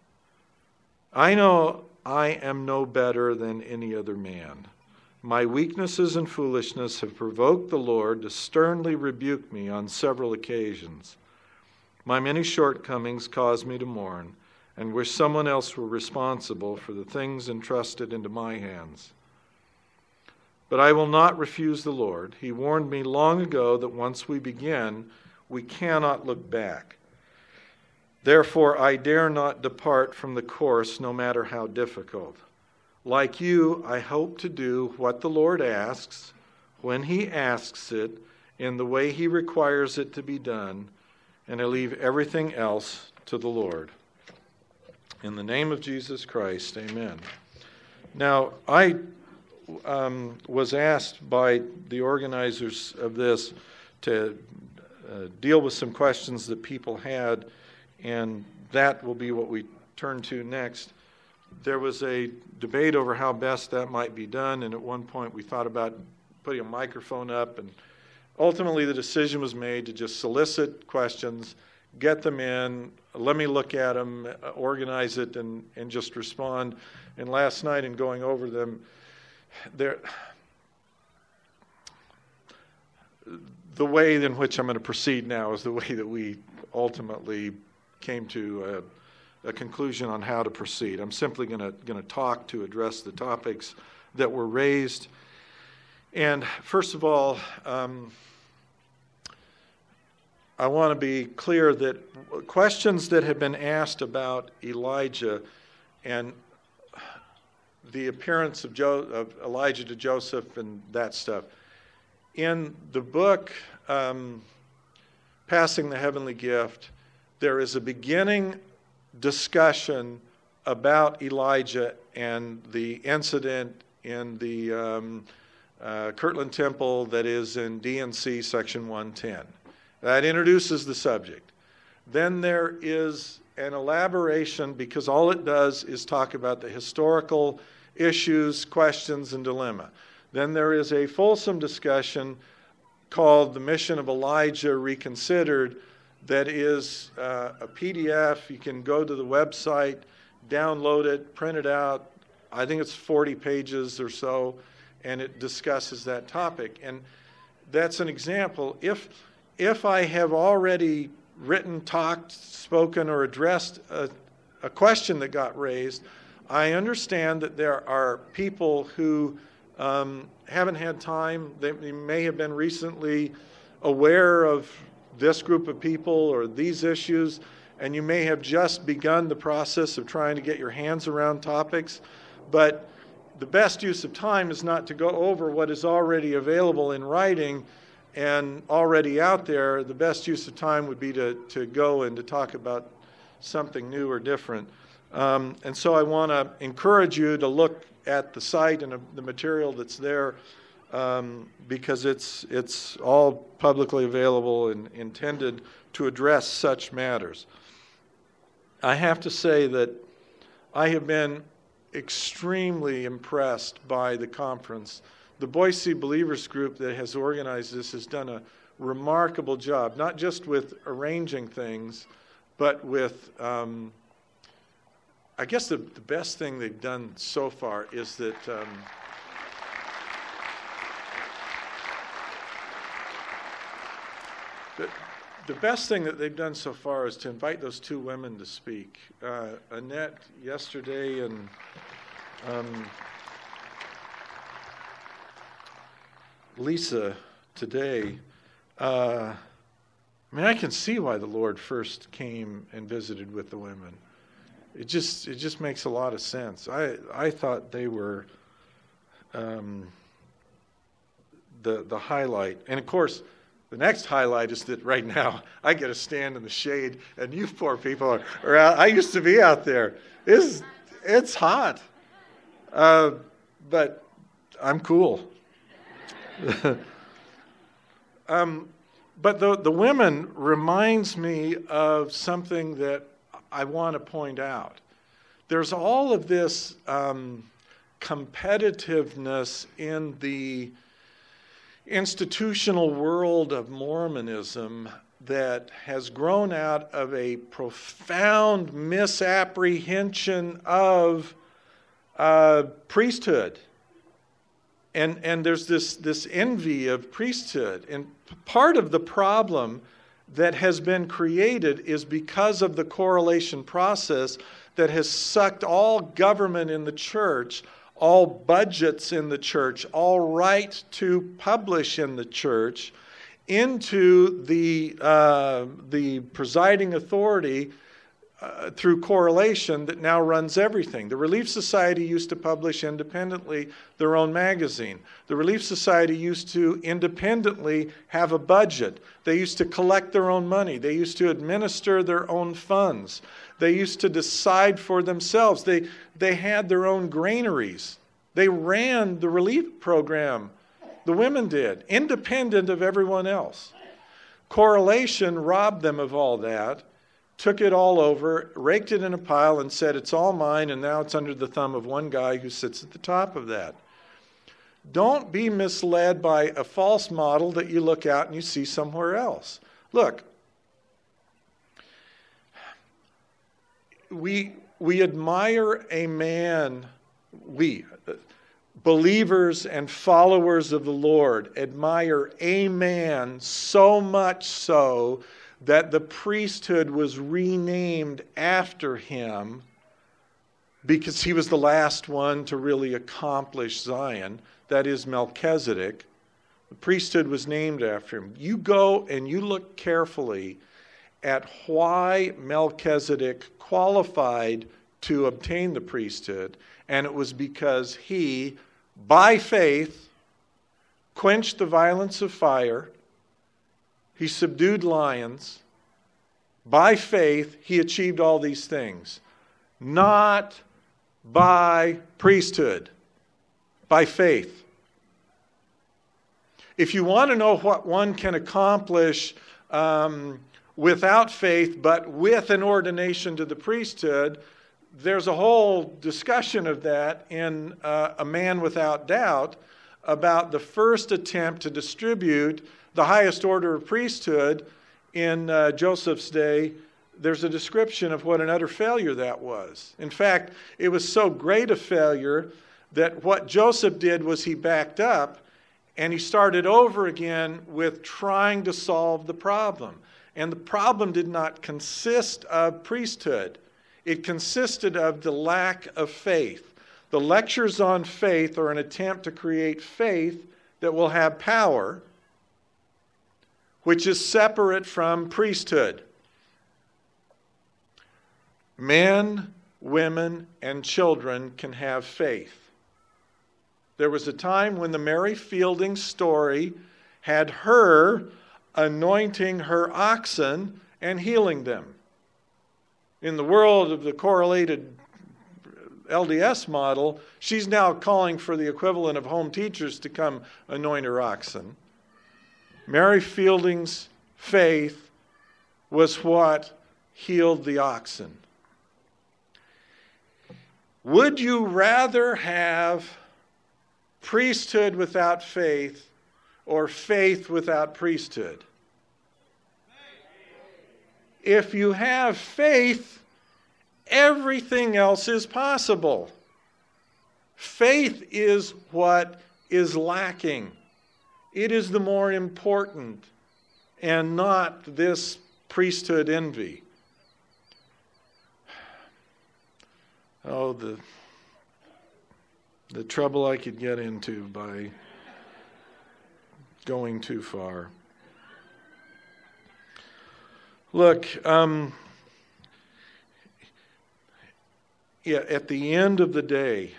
I know I am no better than any other man. My weaknesses and foolishness have provoked the Lord to sternly rebuke me on several occasions. My many shortcomings cause me to mourn, and wish someone else were responsible for the things entrusted into my hands. But I will not refuse the Lord. He warned me long ago that once we begin, we cannot look back. Therefore, I dare not depart from the course, no matter how difficult. Like you, I hope to do what the Lord asks, when he asks it, in the way he requires it to be done, and I leave everything else to the Lord. In the name of Jesus Christ, amen. Now, I was asked by the organizers of this to deal with some questions that people had, and that will be what we turn to next. There was a debate over how best that might be done, and at one point we thought about putting a microphone up, and ultimately the decision was made to just solicit questions, get them in, let me look at them, organize it, and just respond. And last night in going over them, the way in which I'm going to proceed now is the way that we ultimately came to a conclusion on how to proceed. I'm simply going to talk to address the topics that were raised. And first of all, I want to be clear that questions that have been asked about Elijah and the appearance of Elijah to Joseph and that stuff, in the book, Passing the Heavenly Gift, there is a beginning discussion about Elijah and the incident in the Kirtland Temple that is in D&C section 110. That introduces the subject. Then there is an elaboration, because all it does is talk about the historical issues, questions, and dilemma. Then there is a fulsome discussion called The Mission of Elijah Reconsidered that is a PDF. You can go to the website, download it, print it out. I think it's 40 pages or so, and it discusses that topic. And that's an example. If I have already written, talked, spoken, or addressed a question that got raised, I understand that there are people who haven't had time. They may have been recently aware of this group of people or these issues, and you may have just begun the process of trying to get your hands around topics. But the best use of time is not to go over what is already available in writing and already out there. The best use of time would be to go and to talk about something new or different. And so I want to encourage you to look at the site and the material that's there, because it's all publicly available and intended to address such matters. I have to say that I have been extremely impressed by the conference. The Boise Believers Group that has organized this has done a remarkable job, not just with arranging things, but with, I guess the best thing they've done so far is that the best thing that they've done so far is to invite those two women to speak. Annette yesterday and Lisa today. I can see why the Lord first came and visited with the women. It just makes a lot of sense. I thought they were the highlight. And of course, the next highlight is that right now I get to stand in the shade, and you poor people are out. I used to be out there. It's hot, but I'm cool. But the women reminds me of something that I want to point out. There's all of this competitiveness in the institutional world of Mormonism that has grown out of a profound misapprehension of priesthood. And there's this envy of priesthood. And part of the problem that has been created is because of the correlation process that has sucked all government in the church, all budgets in the church, all right to publish in the church into the presiding authority through correlation that now runs everything. The Relief Society used to publish independently their own magazine. The Relief Society used to independently have a budget. They used to collect their own money. They used to administer their own funds. They used to decide for themselves. They had their own granaries. They ran the relief program. The women did, independent of everyone else. Correlation robbed them of all that, took it all over, raked it in a pile, and said, it's all mine, and now it's under the thumb of one guy who sits at the top of that. Don't be misled by a false model that you look out and you see somewhere else. Look, we admire a man, believers and followers of the Lord, admire a man so much so that the priesthood was renamed after him because he was the last one to really accomplish Zion, that is Melchizedek. The priesthood was named after him. You go and you look carefully at why Melchizedek qualified to obtain the priesthood, and it was because he, by faith, quenched the violence of fire. He subdued lions. By faith, he achieved all these things. Not by priesthood, by faith. If you want to know what one can accomplish without faith, but with an ordination to the priesthood, there's a whole discussion of that in A Man Without Doubt about the first attempt to distribute the highest order of priesthood in Joseph's day. There's a description of what an utter failure that was. In fact, it was so great a failure that what Joseph did was he backed up and he started over again with trying to solve the problem. And the problem did not consist of priesthood. It consisted of the lack of faith. The lectures on faith are an attempt to create faith that will have power, which is separate from priesthood. Men, women, and children can have faith. There was a time when the Mary Fielding story had her anointing her oxen and healing them. In the world of the correlated LDS model, she's now calling for the equivalent of home teachers to come anoint her oxen. Mary Fielding's faith was what healed the oxen. Would you rather have priesthood without faith or faith without priesthood? If you have faith, everything else is possible. Faith is what is lacking. It is the more important, and not this priesthood envy. Oh, the trouble I could get into by going too far. Look, at the end of the day,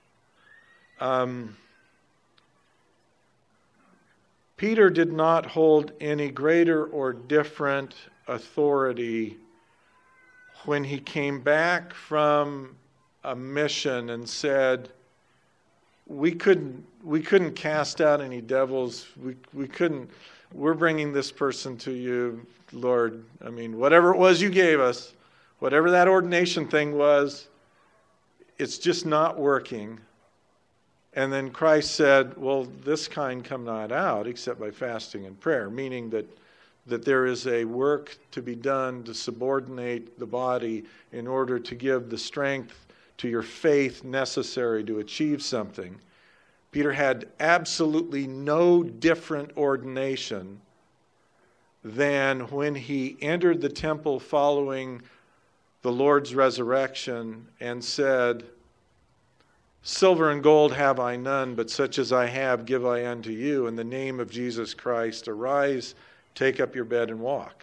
Peter did not hold any greater or different authority when he came back from a mission and said, we couldn't cast out any devils. We couldn't. We're bringing this person to you, Lord. I mean, whatever it was you gave us, whatever that ordination thing was, it's just not working. And then Christ said, well, this kind come not out except by fasting and prayer, meaning that there is a work to be done to subordinate the body in order to give the strength to your faith necessary to achieve something. Peter had absolutely no different ordination than when he entered the temple following the Lord's resurrection and said, silver and gold have I none, but such as I have give I unto you. In the name of Jesus Christ, arise, take up your bed and walk.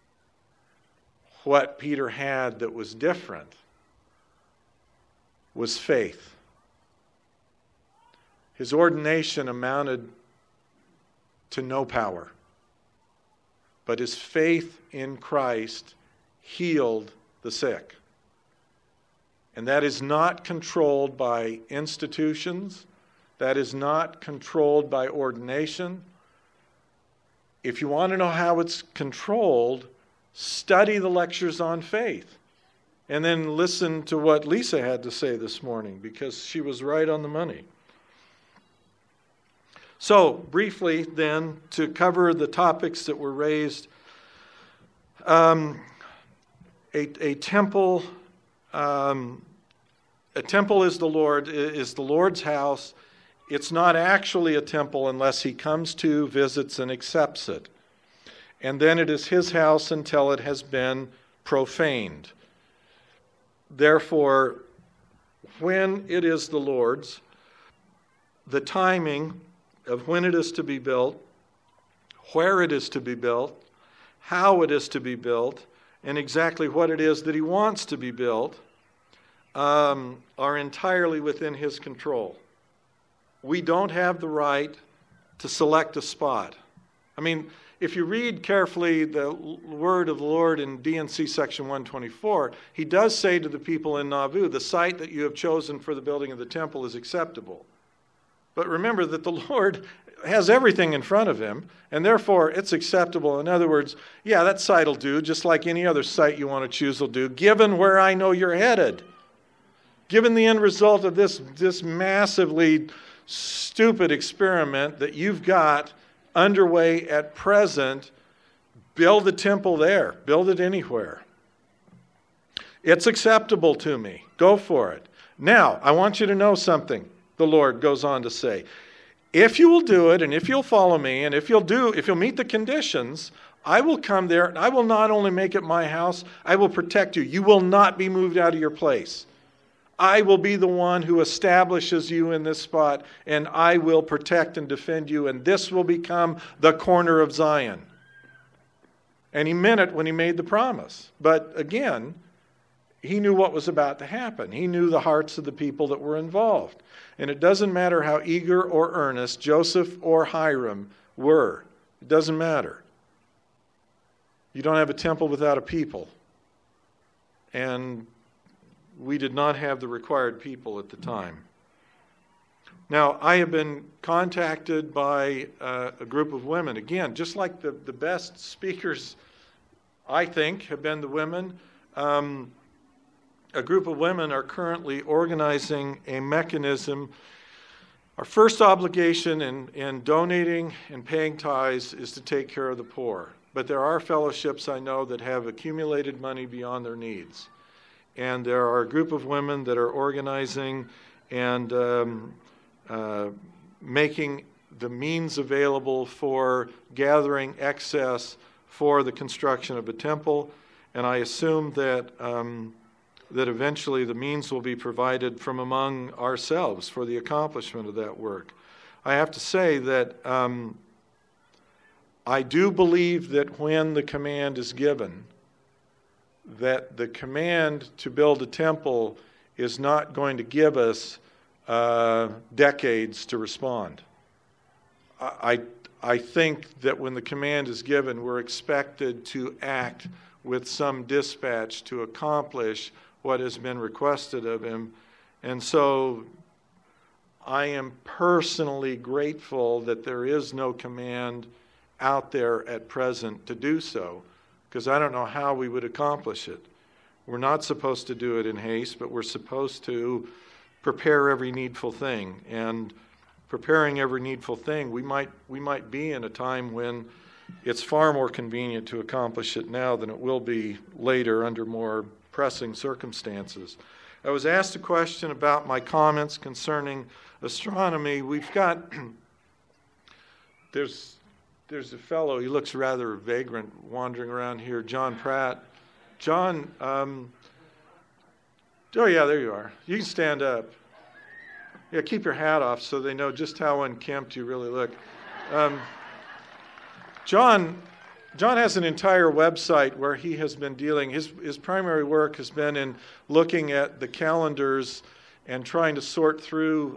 What Peter had that was different was faith. His ordination amounted to no power, but his faith in Christ healed the sick. And that is not controlled by institutions. That is not controlled by ordination. If you want to know how it's controlled, study the lectures on faith. And then listen to what Lisa had to say this morning, because she was right on the money. So, briefly then, to cover the topics that were raised, a temple is the Lord's house. It's not actually a temple unless he comes to, visits, and accepts it. And then it is his house until it has been profaned. Therefore, when it is the Lord's, the timing of when it is to be built, where it is to be built, how it is to be built, and exactly what it is that he wants to be built are entirely within his control. We don't have the right to select a spot. I mean, if you read carefully the word of the Lord in D&C section 124, he does say to the people in Nauvoo, the site that you have chosen for the building of the temple is acceptable. But remember that the Lord has everything in front of him, and therefore it's acceptable. In other words, yeah, that site will do, just like any other site you want to choose will do, given where I know you're headed. Given the end result of this massively stupid experiment that you've got underway at present, build the temple there. Build it anywhere. It's acceptable to me. Go for it. Now, I want you to know something, the Lord goes on to say. If you will do it, and if you'll follow me, and if you'll meet the conditions, I will come there, and I will not only make it my house, I will protect you. You will not be moved out of your place. I will be the one who establishes you in this spot, and I will protect and defend you, and this will become the corner of Zion. And he meant it when he made the promise. But again, he knew what was about to happen. He knew the hearts of the people that were involved. And it doesn't matter how eager or earnest Joseph or Hiram were. It doesn't matter. You don't have a temple without a people. And we did not have the required people at the time. Now, I have been contacted by a group of women. Again, just like the best speakers, I think, have been the women. A group of women are currently organizing a mechanism. Our first obligation in donating and paying tithes is to take care of the poor. But there are fellowships I know that have accumulated money beyond their needs. And there are a group of women that are organizing and making the means available for gathering excess for the construction of a temple. And I assume that that eventually the means will be provided from among ourselves for the accomplishment of that work. I have to say that I do believe that when the command is given, that the command to build a temple is not going to give us decades to respond. I think that when the command is given, we're expected to act with some dispatch to accomplish what has been requested of him. And so I am personally grateful that there is no command out there at present to do so, because I don't know how we would accomplish it. We're not supposed to do it in haste, but we're supposed to prepare every needful thing. And preparing every needful thing, we might be in a time when it's far more convenient to accomplish it now than it will be later under more pressing circumstances. I was asked a question about my comments concerning astronomy. We've got, there's a fellow, he looks rather vagrant wandering around here, John Pratt. John, oh yeah, there you are. You can stand up. Yeah, keep your hat off so they know just how unkempt you really look. John has an entire website where he has been dealing, his primary work has been in looking at the calendars and trying to sort through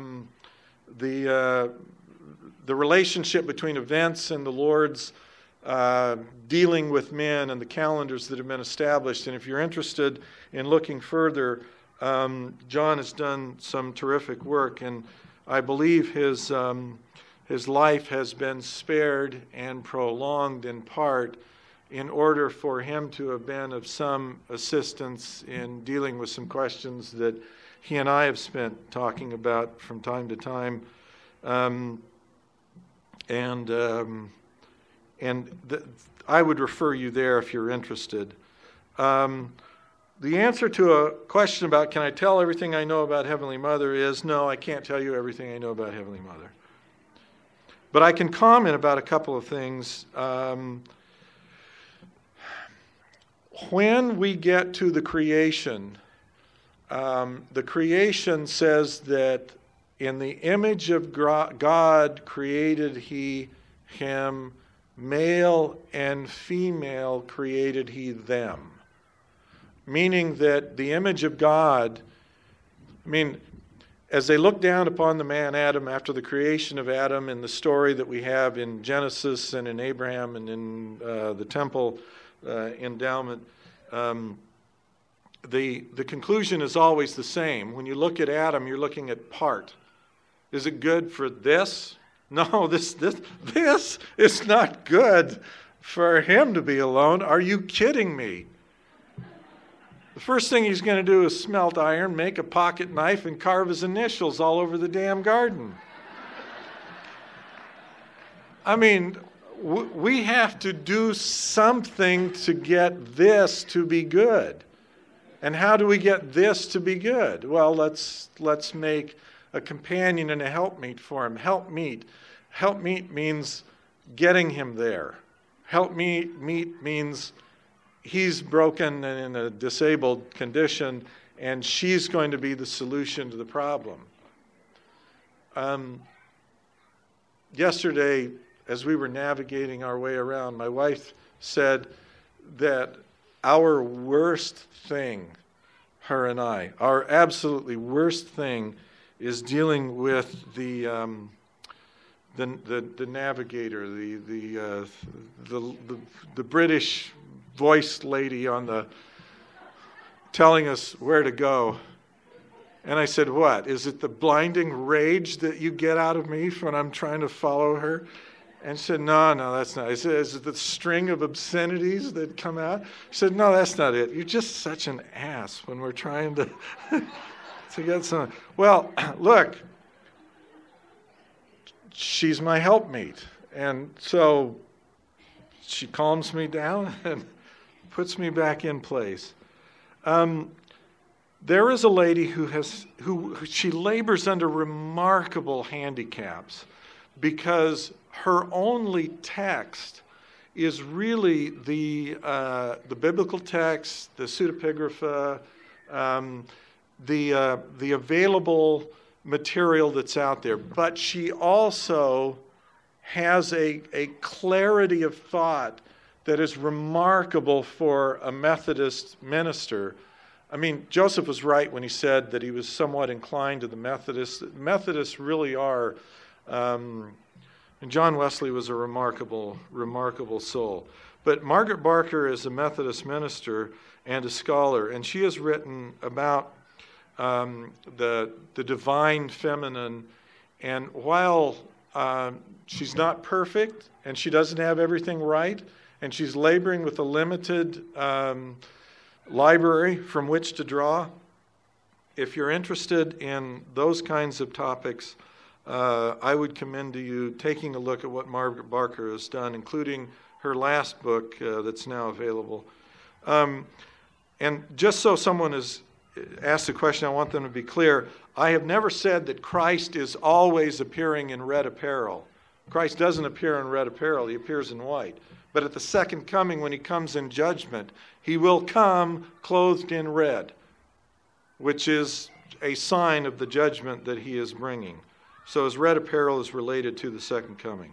the relationship between events and the Lord's dealing with men and the calendars that have been established. And if you're interested in looking further, John has done some terrific work, and I believe his life has been spared and prolonged in part in order for him to have been of some assistance in dealing with some questions that he and I have spent talking about from time to time. I would refer you there if you're interested. The answer to a question about can I tell everything I know about Heavenly Mother is no, I can't tell you everything I know about Heavenly Mother. But I can comment about a couple of things. When we get to the creation says that in the image of God created he him, male and female created he them. Meaning that the image of God, as they look down upon the man Adam after the creation of Adam in the story that we have in Genesis and in Abraham and in the temple endowment, the conclusion is always the same. When you look at Adam, you're looking at part. Is it good for this? No, this is not good for him to be alone. Are you kidding me? The first thing he's going to do is smelt iron, make a pocket knife, and carve his initials all over the damn garden. I mean, we have to do something to get this to be good. And how do we get this to be good? Well, let's make a companion and a helpmeet for him. Helpmeet means getting him there. Helpmeet means he's broken and in a disabled condition, and she's going to be the solution to the problem. Yesterday, as we were navigating our way around, my wife said that our worst thing, her and I, our absolutely worst thing is dealing with the navigator, the British voice lady on the telling us where to go. And I said, what? Is it the blinding rage that you get out of me when I'm trying to follow her? And she said, no, that's not. I said, is it the string of obscenities that come out? She said, no, that's not it. You're just such an ass when we're trying to to get some. Well, look, she's my helpmeet. And so she calms me down and puts me back in place. There is a lady who she labors under remarkable handicaps because her only text is really the biblical text, the pseudepigrapha, the available material that's out there. But she also has a clarity of thought that is remarkable for a Methodist minister. I mean, Joseph was right when he said that he was somewhat inclined to the Methodists. Methodists really are, and John Wesley was a remarkable, remarkable soul. But Margaret Barker is a Methodist minister and a scholar, and she has written about the divine feminine. And while she's not perfect and she doesn't have everything right, and she's laboring with a limited library from which to draw, if you're interested in those kinds of topics, I would commend to you taking a look at what Margaret Barker has done, including her last book that's now available. And just so someone has asked the question, I want them to be clear. I have never said that Christ is always appearing in red apparel. Christ doesn't appear in red apparel. He appears in white. But at the second coming, when he comes in judgment, he will come clothed in red, which is a sign of the judgment that he is bringing. So his red apparel is related to the second coming.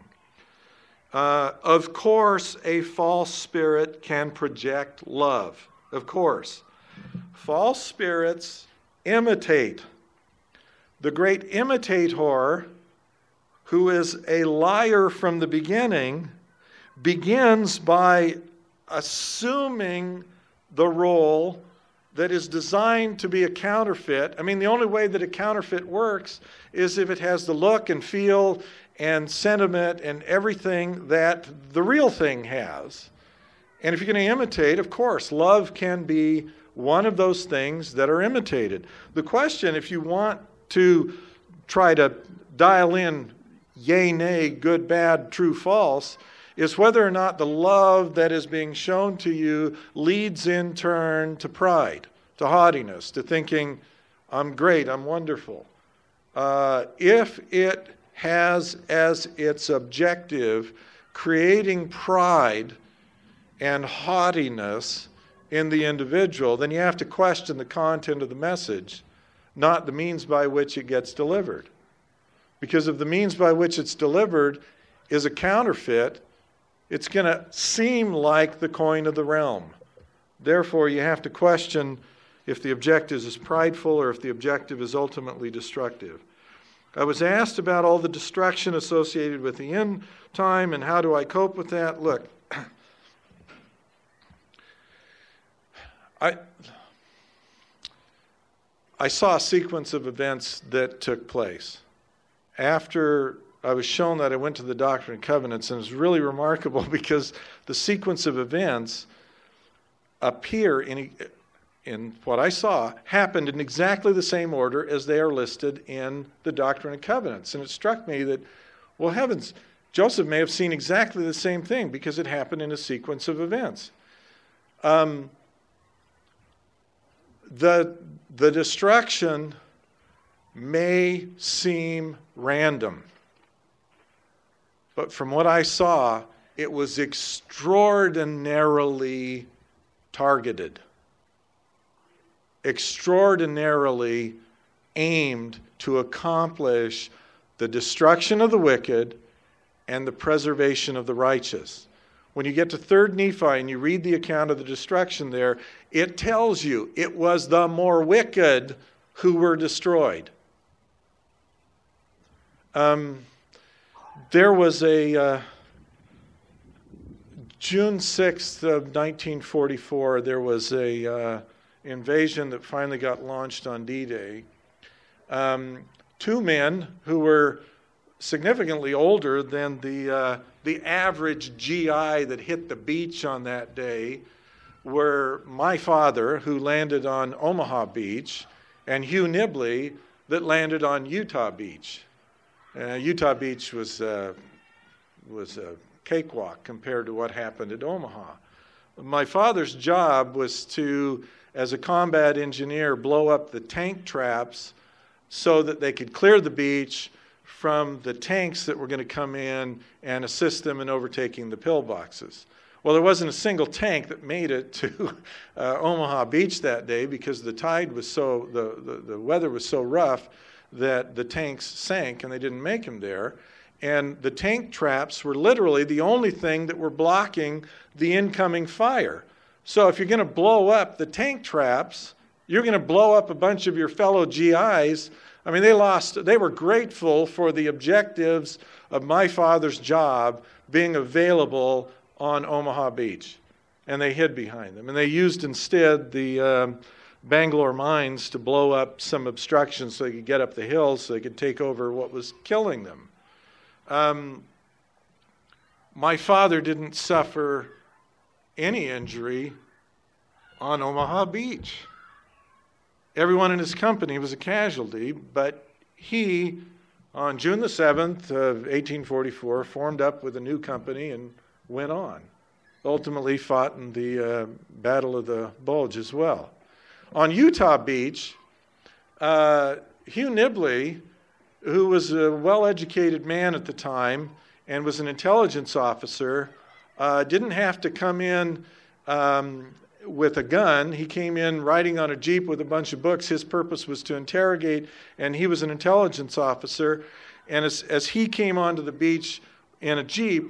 Of course, a false spirit can project love. Of course. False spirits imitate. The great imitator, who is a liar from the beginning, begins by assuming the role that is designed to be a counterfeit. I mean, the only way that a counterfeit works is if it has the look and feel and sentiment and everything that the real thing has. And if you're going to imitate, of course, love can be one of those things that are imitated. The question, if you want to try to dial in yay, nay, good, bad, true, false, is whether or not the love that is being shown to you leads in turn to pride, to haughtiness, to thinking, I'm great, I'm wonderful. If it has as its objective creating pride and haughtiness in the individual, then you have to question the content of the message, not the means by which it gets delivered. Because if the means by which it's delivered is a counterfeit, it's going to seem like the coin of the realm. Therefore, you have to question if the objective is prideful or if the objective is ultimately destructive. I was asked about all the destruction associated with the end time and how do I cope with that. Look, I saw a sequence of events that took place. After I was shown that, I went to the Doctrine and Covenants, and it's really remarkable because the sequence of events appear in what I saw happened in exactly the same order as they are listed in the Doctrine and Covenants. And it struck me that, well, heavens, Joseph may have seen exactly the same thing because it happened in a sequence of events. The destruction may seem random, but from what I saw, it was extraordinarily targeted, extraordinarily aimed to accomplish the destruction of the wicked and the preservation of the righteous. When you get to 3rd Nephi and you read the account of the destruction there, it tells you it was the more wicked who were destroyed. There was a June 6th of 1944, there was a invasion that finally got launched on D-Day. 2 men who were significantly older than the average GI that hit the beach on that day were my father, who landed on Omaha Beach, and Hugh Nibley, that landed on Utah Beach. Utah Beach was a cakewalk compared to what happened at Omaha. My father's job was to, as a combat engineer, blow up the tank traps so that they could clear the beach from the tanks that were going to come in and assist them in overtaking the pillboxes. Well, there wasn't a single tank that made it to Omaha Beach that day because the tide was so, the weather was so rough that the tanks sank and they didn't make them there. And the tank traps were literally the only thing that were blocking the incoming fire. So if you're going to blow up the tank traps, you're going to blow up a bunch of your fellow GIs. I mean, they were grateful for the objectives of my father's job being available on Omaha Beach. And they hid behind them. And they used instead the Bangalore mines to blow up some obstructions so they could get up the hill so they could take over what was killing them. My father didn't suffer any injury on Omaha Beach. Everyone in his company was a casualty, but he, on June the 7th of 1844, formed up with a new company and went on. Ultimately fought in the Battle of the Bulge as well. On Utah Beach, Hugh Nibley, who was a well-educated man at the time and was an intelligence officer, didn't have to come in with a gun. He came in riding on a Jeep with a bunch of books. His purpose was to interrogate, and he was an intelligence officer. And as he came onto the beach in a Jeep,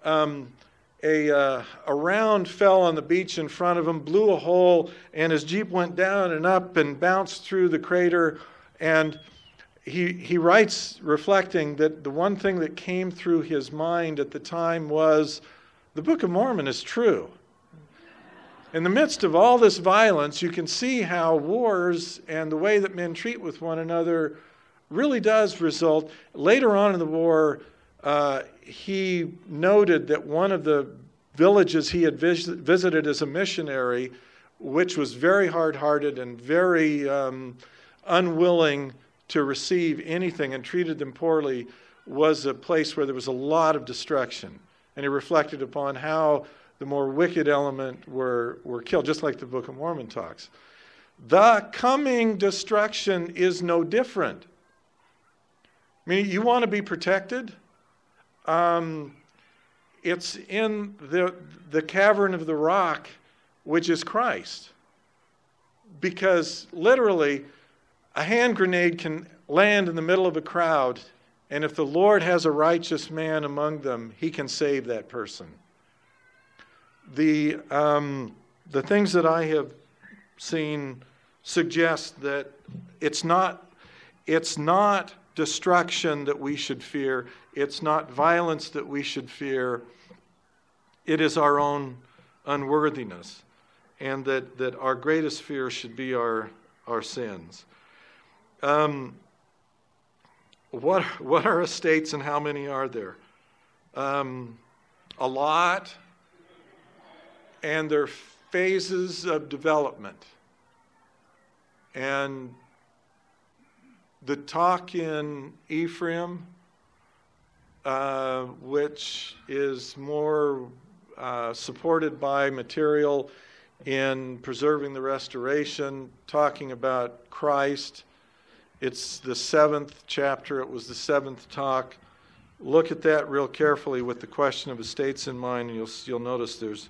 a round fell on the beach in front of him, blew a hole, and his Jeep went down and up and bounced through the crater. And he writes, reflecting, that the one thing that came through his mind at the time was, the Book of Mormon is true. In the midst of all this violence, you can see how wars and the way that men treat with one another really does result. Later on in the war, he noted that one of the villages he had visited as a missionary, which was very hard-hearted and very unwilling to receive anything and treated them poorly, was a place where there was a lot of destruction. And he reflected upon how the more wicked element were killed, just like the Book of Mormon talks. The coming destruction is no different. I mean, you want to be protected? It's in the cavern of the rock, which is Christ. Because literally, a hand grenade can land in the middle of a crowd, and if the Lord has a righteous man among them, he can save that person. The things that I have seen suggests that it's not destruction that we should fear. It's not violence that we should fear. It is our own unworthiness, and that our greatest fear should be our sins. What are estates and how many are there? A lot, and they're phases of development. And the talk in Ephraim, which is more supported by material in preserving the restoration, talking about Christ. It's the 7th chapter. It was the 7th talk. Look at that real carefully with the question of estates in mind, and you'll notice the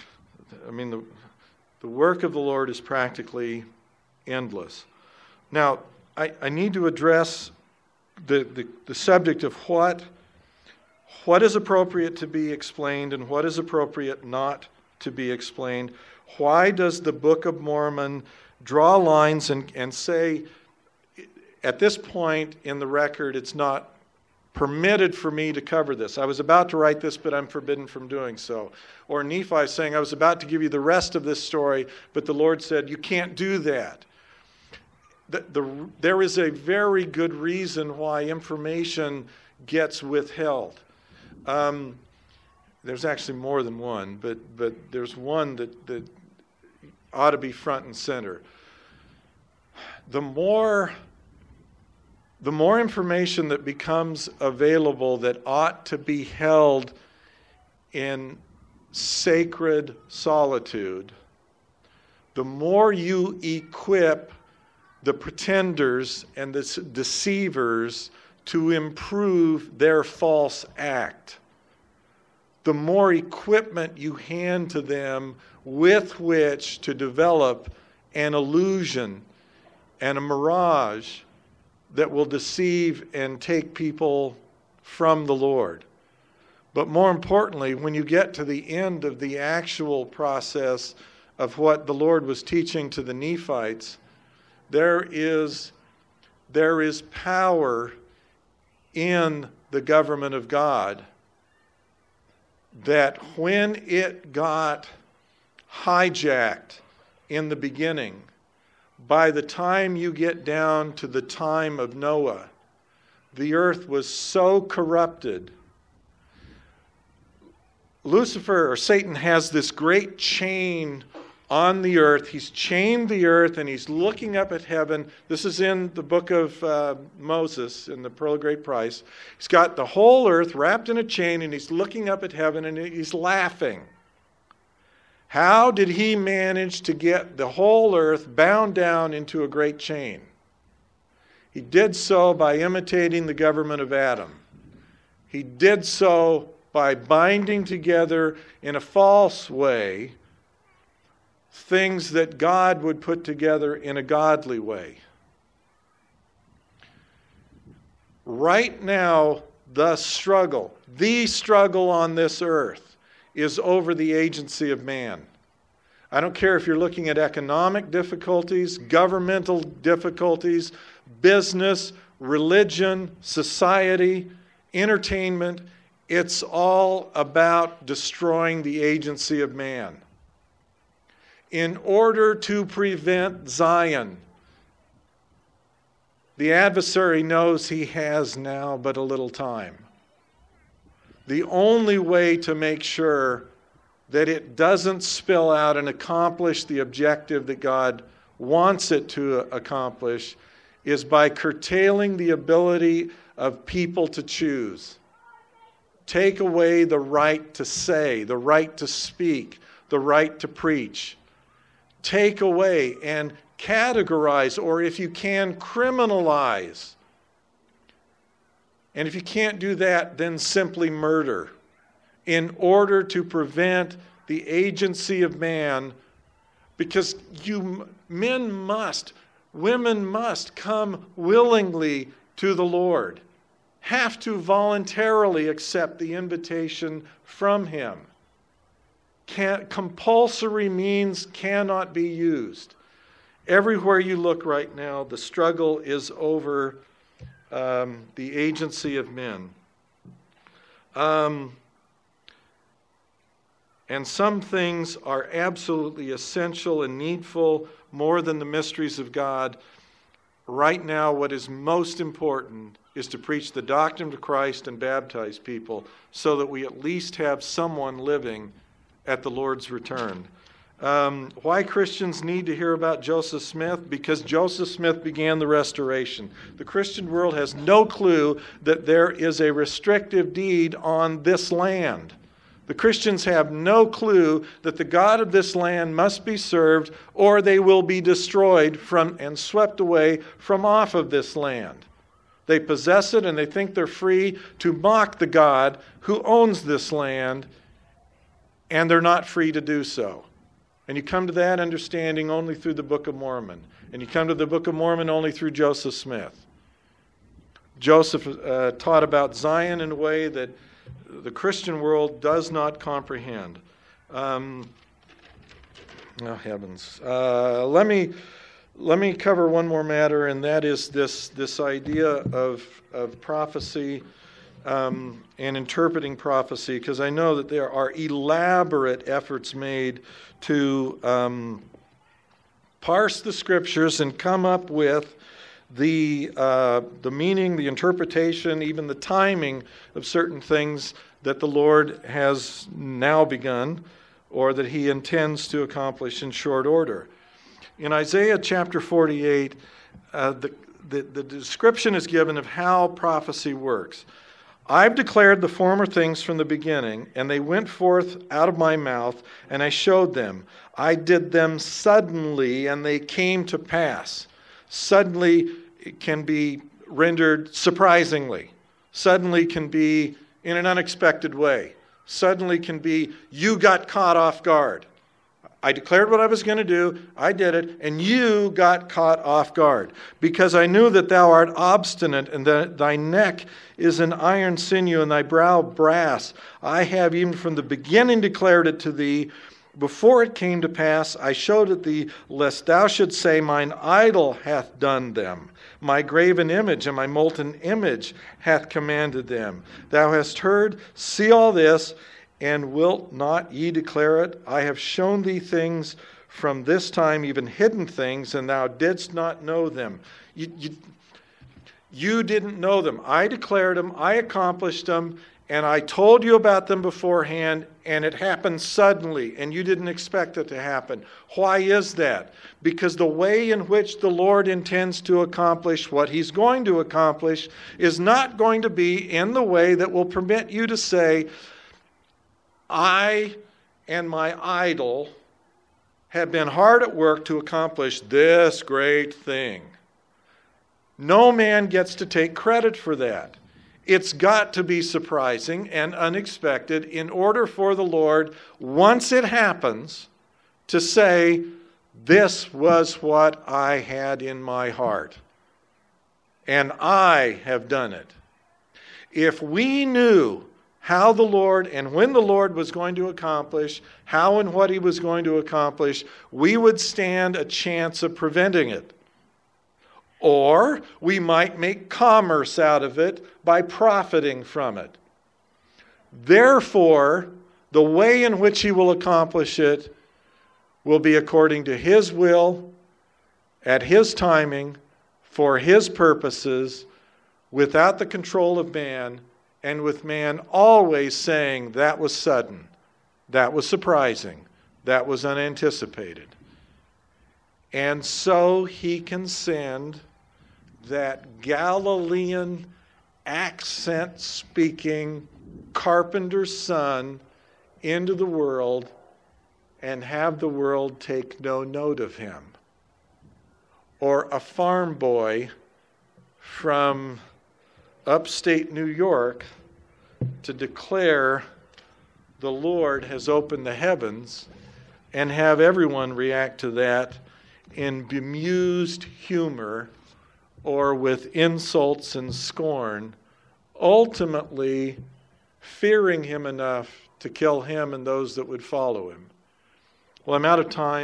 work of the Lord is practically endless. Now, I need to address the subject of what is appropriate to be explained and what is appropriate not to be explained. Why does the Book of Mormon draw lines and say, at this point in the record, it's not permitted for me to cover this. I was about to write this, but I'm forbidden from doing so. Or Nephi saying, I was about to give you the rest of this story, but the Lord said, you can't do that. There is a very good reason why information gets withheld. There's actually more than one, but there's one that ought to be front and center. The more information that becomes available that ought to be held in sacred solitude, the more you equip the pretenders and the deceivers to improve their false act. The more equipment you hand to them with which to develop an illusion and a mirage that will deceive and take people from the Lord. But more importantly, when you get to the end of the actual process of what the Lord was teaching to the Nephites, there is power in the government of God that when it got hijacked in the beginning, by the time you get down to the time of Noah, the earth was so corrupted. Lucifer, or Satan, has this great chain on the earth. He's chained the earth and he's looking up at heaven. This is in the book of Moses, in the Pearl of Great Price. He's got the whole earth wrapped in a chain and he's looking up at heaven and he's laughing. How did he manage to get the whole earth bound down into a great chain? He did so by imitating the government of Adam. He did so by binding together in a false way things that God would put together in a godly way. Right now, the struggle on this earth is over the agency of man. I don't care if you're looking at economic difficulties, governmental difficulties, business, religion, society, entertainment. It's all about destroying the agency of man. In order to prevent Zion, the adversary knows he has now but a little time. The only way to make sure that it doesn't spill out and accomplish the objective that God wants it to accomplish is by curtailing the ability of people to choose. Take away the right to say, the right to speak, the right to preach. Take away and categorize, or if you can, criminalize. And if you can't do that, then simply murder, in order to prevent the agency of man, because women must come willingly to the Lord, have to voluntarily accept the invitation from Him. Compulsory means cannot be used. everywhere you look right now, the struggle is over the agency of men. And some things are absolutely essential and needful more than the mysteries of God. Right now, what is most important is to preach the doctrine of Christ and baptize people so that we at least have someone living at the Lord's return. Why Christians need to hear about Joseph Smith? Because Joseph Smith began the restoration. The Christian world has no clue that there is a restrictive deed on this land. The Christians have no clue that the God of this land must be served or they will be destroyed from and swept away from off of this land. They possess it and they think they're free to mock the God who owns this land, and they're not free to do so. And you come to that understanding only through the Book of Mormon. And you come to the Book of Mormon only through Joseph Smith. Joseph taught about Zion in a way that the Christian world does not comprehend. Oh heavens! Let me cover one more matter, and that is this idea of prophecy and interpreting prophecy, because I know that there are elaborate efforts made to parse the Scriptures and come up with the meaning, the interpretation, even the timing of certain things that the Lord has now begun or that he intends to accomplish in short order. In Isaiah chapter 48, the description is given of how prophecy works. I've declared the former things from the beginning, and they went forth out of my mouth, and I showed them. I did them suddenly, and they came to pass. Suddenly can be rendered surprisingly. Suddenly can be in an unexpected way. Suddenly can be, you got caught off guard. I declared what I was going to do, I did it, and you got caught off guard. Because I knew that thou art obstinate, and that thy neck is an iron sinew, and thy brow brass. I have even from the beginning declared it to thee. Before it came to pass, I showed it thee, lest thou shouldst say, mine idol hath done them. My graven image and my molten image hath commanded them. Thou hast heard, see all this, and wilt not ye declare it? I have shown thee things from this time, even hidden things, and thou didst not know them. You didn't know them. I declared them, I accomplished them, and I told you about them beforehand, and it happened suddenly, and you didn't expect it to happen. Why is that? Because the way in which the Lord intends to accomplish what he's going to accomplish is not going to be in the way that will permit you to say, I and my idol have been hard at work to accomplish this great thing. No man gets to take credit for that. It's got to be surprising and unexpected in order for the Lord, once it happens, to say, this was what I had in my heart, and I have done it. If we knew how the Lord and when the Lord was going to accomplish, how and what he was going to accomplish, we would stand a chance of preventing it. Or we might make commerce out of it by profiting from it. Therefore, the way in which he will accomplish it will be according to his will, at his timing, for his purposes, without the control of man, and with man always saying, that was sudden, that was surprising, that was unanticipated. And so he can send that Galilean accent-speaking carpenter's son into the world and have the world take no note of him. Or a farm boy from upstate New York to declare the Lord has opened the heavens and have everyone react to that in bemused humor or with insults and scorn, ultimately fearing him enough to kill him and those that would follow him. Well, I'm out of time.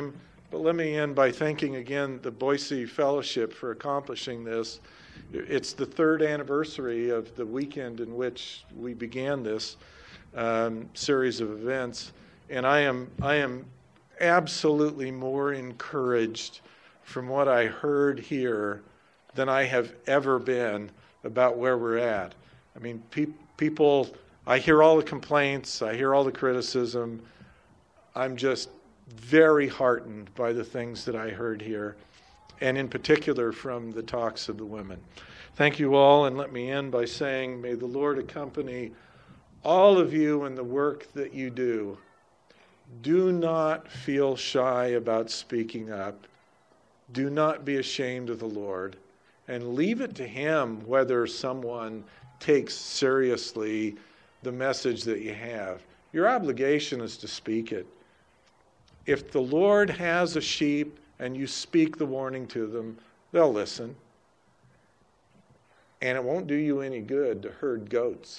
But let me end by thanking again the Boise Fellowship for accomplishing this. It's the third anniversary of the weekend in which we began this series of events, and I am absolutely more encouraged from what I heard here than I have ever been about where we're at. I mean, people, I hear all the complaints, I hear all the criticism. I'm just very heartened by the things that I heard here, and in particular from the talks of the women. Thank you all, and let me end by saying, may the Lord accompany all of you in the work that you do. Do not feel shy about speaking up. Do not be ashamed of the Lord, and leave it to Him whether someone takes seriously the message that you have. Your obligation is to speak it. If the Lord has a sheep and you speak the warning to them, they'll listen. And it won't do you any good to herd goats.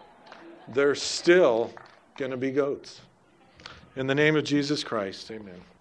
They're still going to be goats. In the name of Jesus Christ, amen.